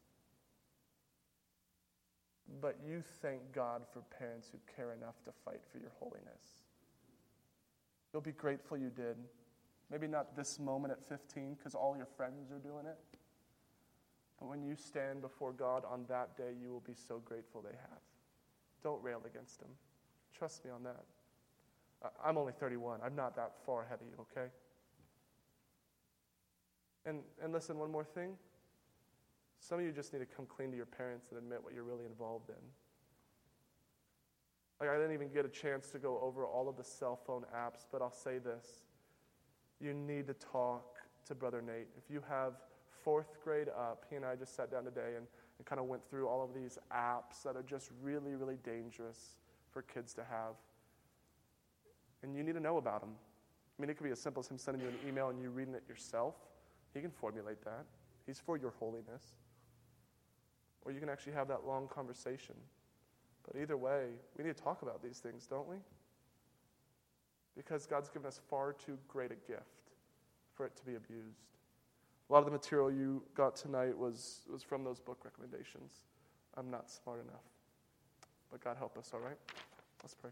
But you thank God for parents who care enough to fight for your holiness. You'll be grateful you did. Maybe not this moment at fifteen because all your friends are doing it. But when you stand before God on that day, you will be so grateful they have. Don't rail against them. Trust me on that. I'm only thirty-one. I'm not that far ahead of you, okay? And and listen, one more thing. Some of you just need to come clean to your parents and admit what you're really involved in. Like I didn't even get a chance to go over all of the cell phone apps, but I'll say this. You need to talk to Brother Nate. If you have fourth grade up, he and I just sat down today and, and kind of went through all of these apps that are just really, really dangerous for kids to have. And you need to know about them. I mean, it could be as simple as him sending you an email and you reading it yourself. He can formulate that. He's for your holiness. Or you can actually have that long conversation. But either way, we need to talk about these things, don't we? Because God's given us far too great a gift for it to be abused. A lot of the material you got tonight was, was from those book recommendations. I'm not smart enough. But God help us, all right? Let's pray.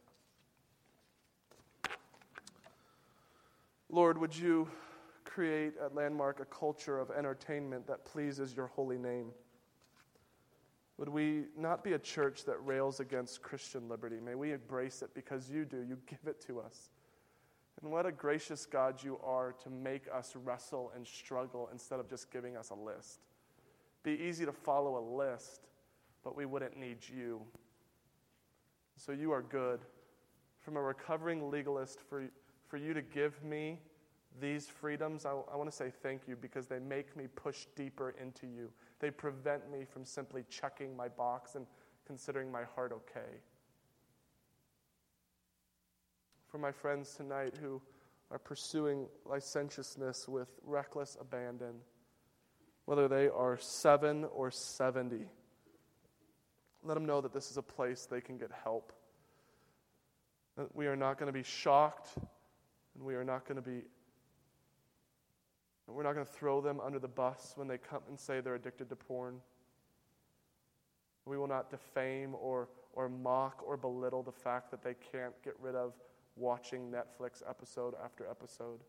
Lord, would you create at Landmark a culture of entertainment that pleases your holy name? Would we not be a church that rails against Christian liberty? May we embrace it because you do. You give it to us. And what a gracious God you are to make us wrestle and struggle instead of just giving us a list. Be easy to follow a list, but we wouldn't need you. So you are good. From a recovering legalist, for, for you to give me these freedoms, I, I want to say thank you because they make me push deeper into you. They prevent me from simply checking my box and considering my heart okay. For my friends tonight who are pursuing licentiousness with reckless abandon, whether they are seven or seventy. Let them know that this is a place they can get help. That we are not going to be shocked, and we are not going to be, we're not going to throw them under the bus when they come and say they're addicted to porn. We will not defame or, or mock or belittle the fact that they can't get rid of watching Netflix episode after episode.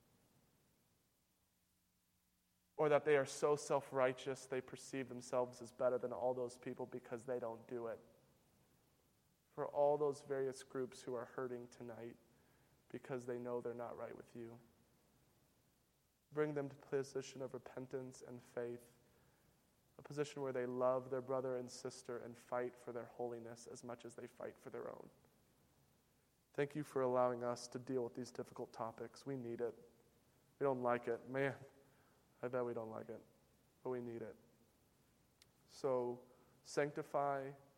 Or that they are so self-righteous they perceive themselves as better than all those people because they don't do it. For all those various groups who are hurting tonight because they know they're not right with you. Bring them to a position of repentance and faith, a position where they love their brother and sister and fight for their holiness as much as they fight for their own. Thank you for allowing us to deal with these difficult topics. We need it. We don't like it. Man, I bet we don't like it, but we need it. So sanctify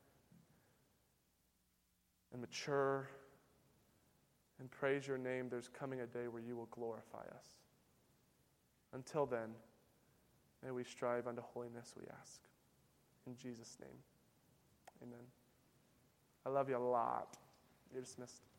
and mature and praise your name. There's coming a day where you will glorify us. Until then, may we strive unto holiness, we ask. In Jesus' name, amen. I love you a lot. You're dismissed.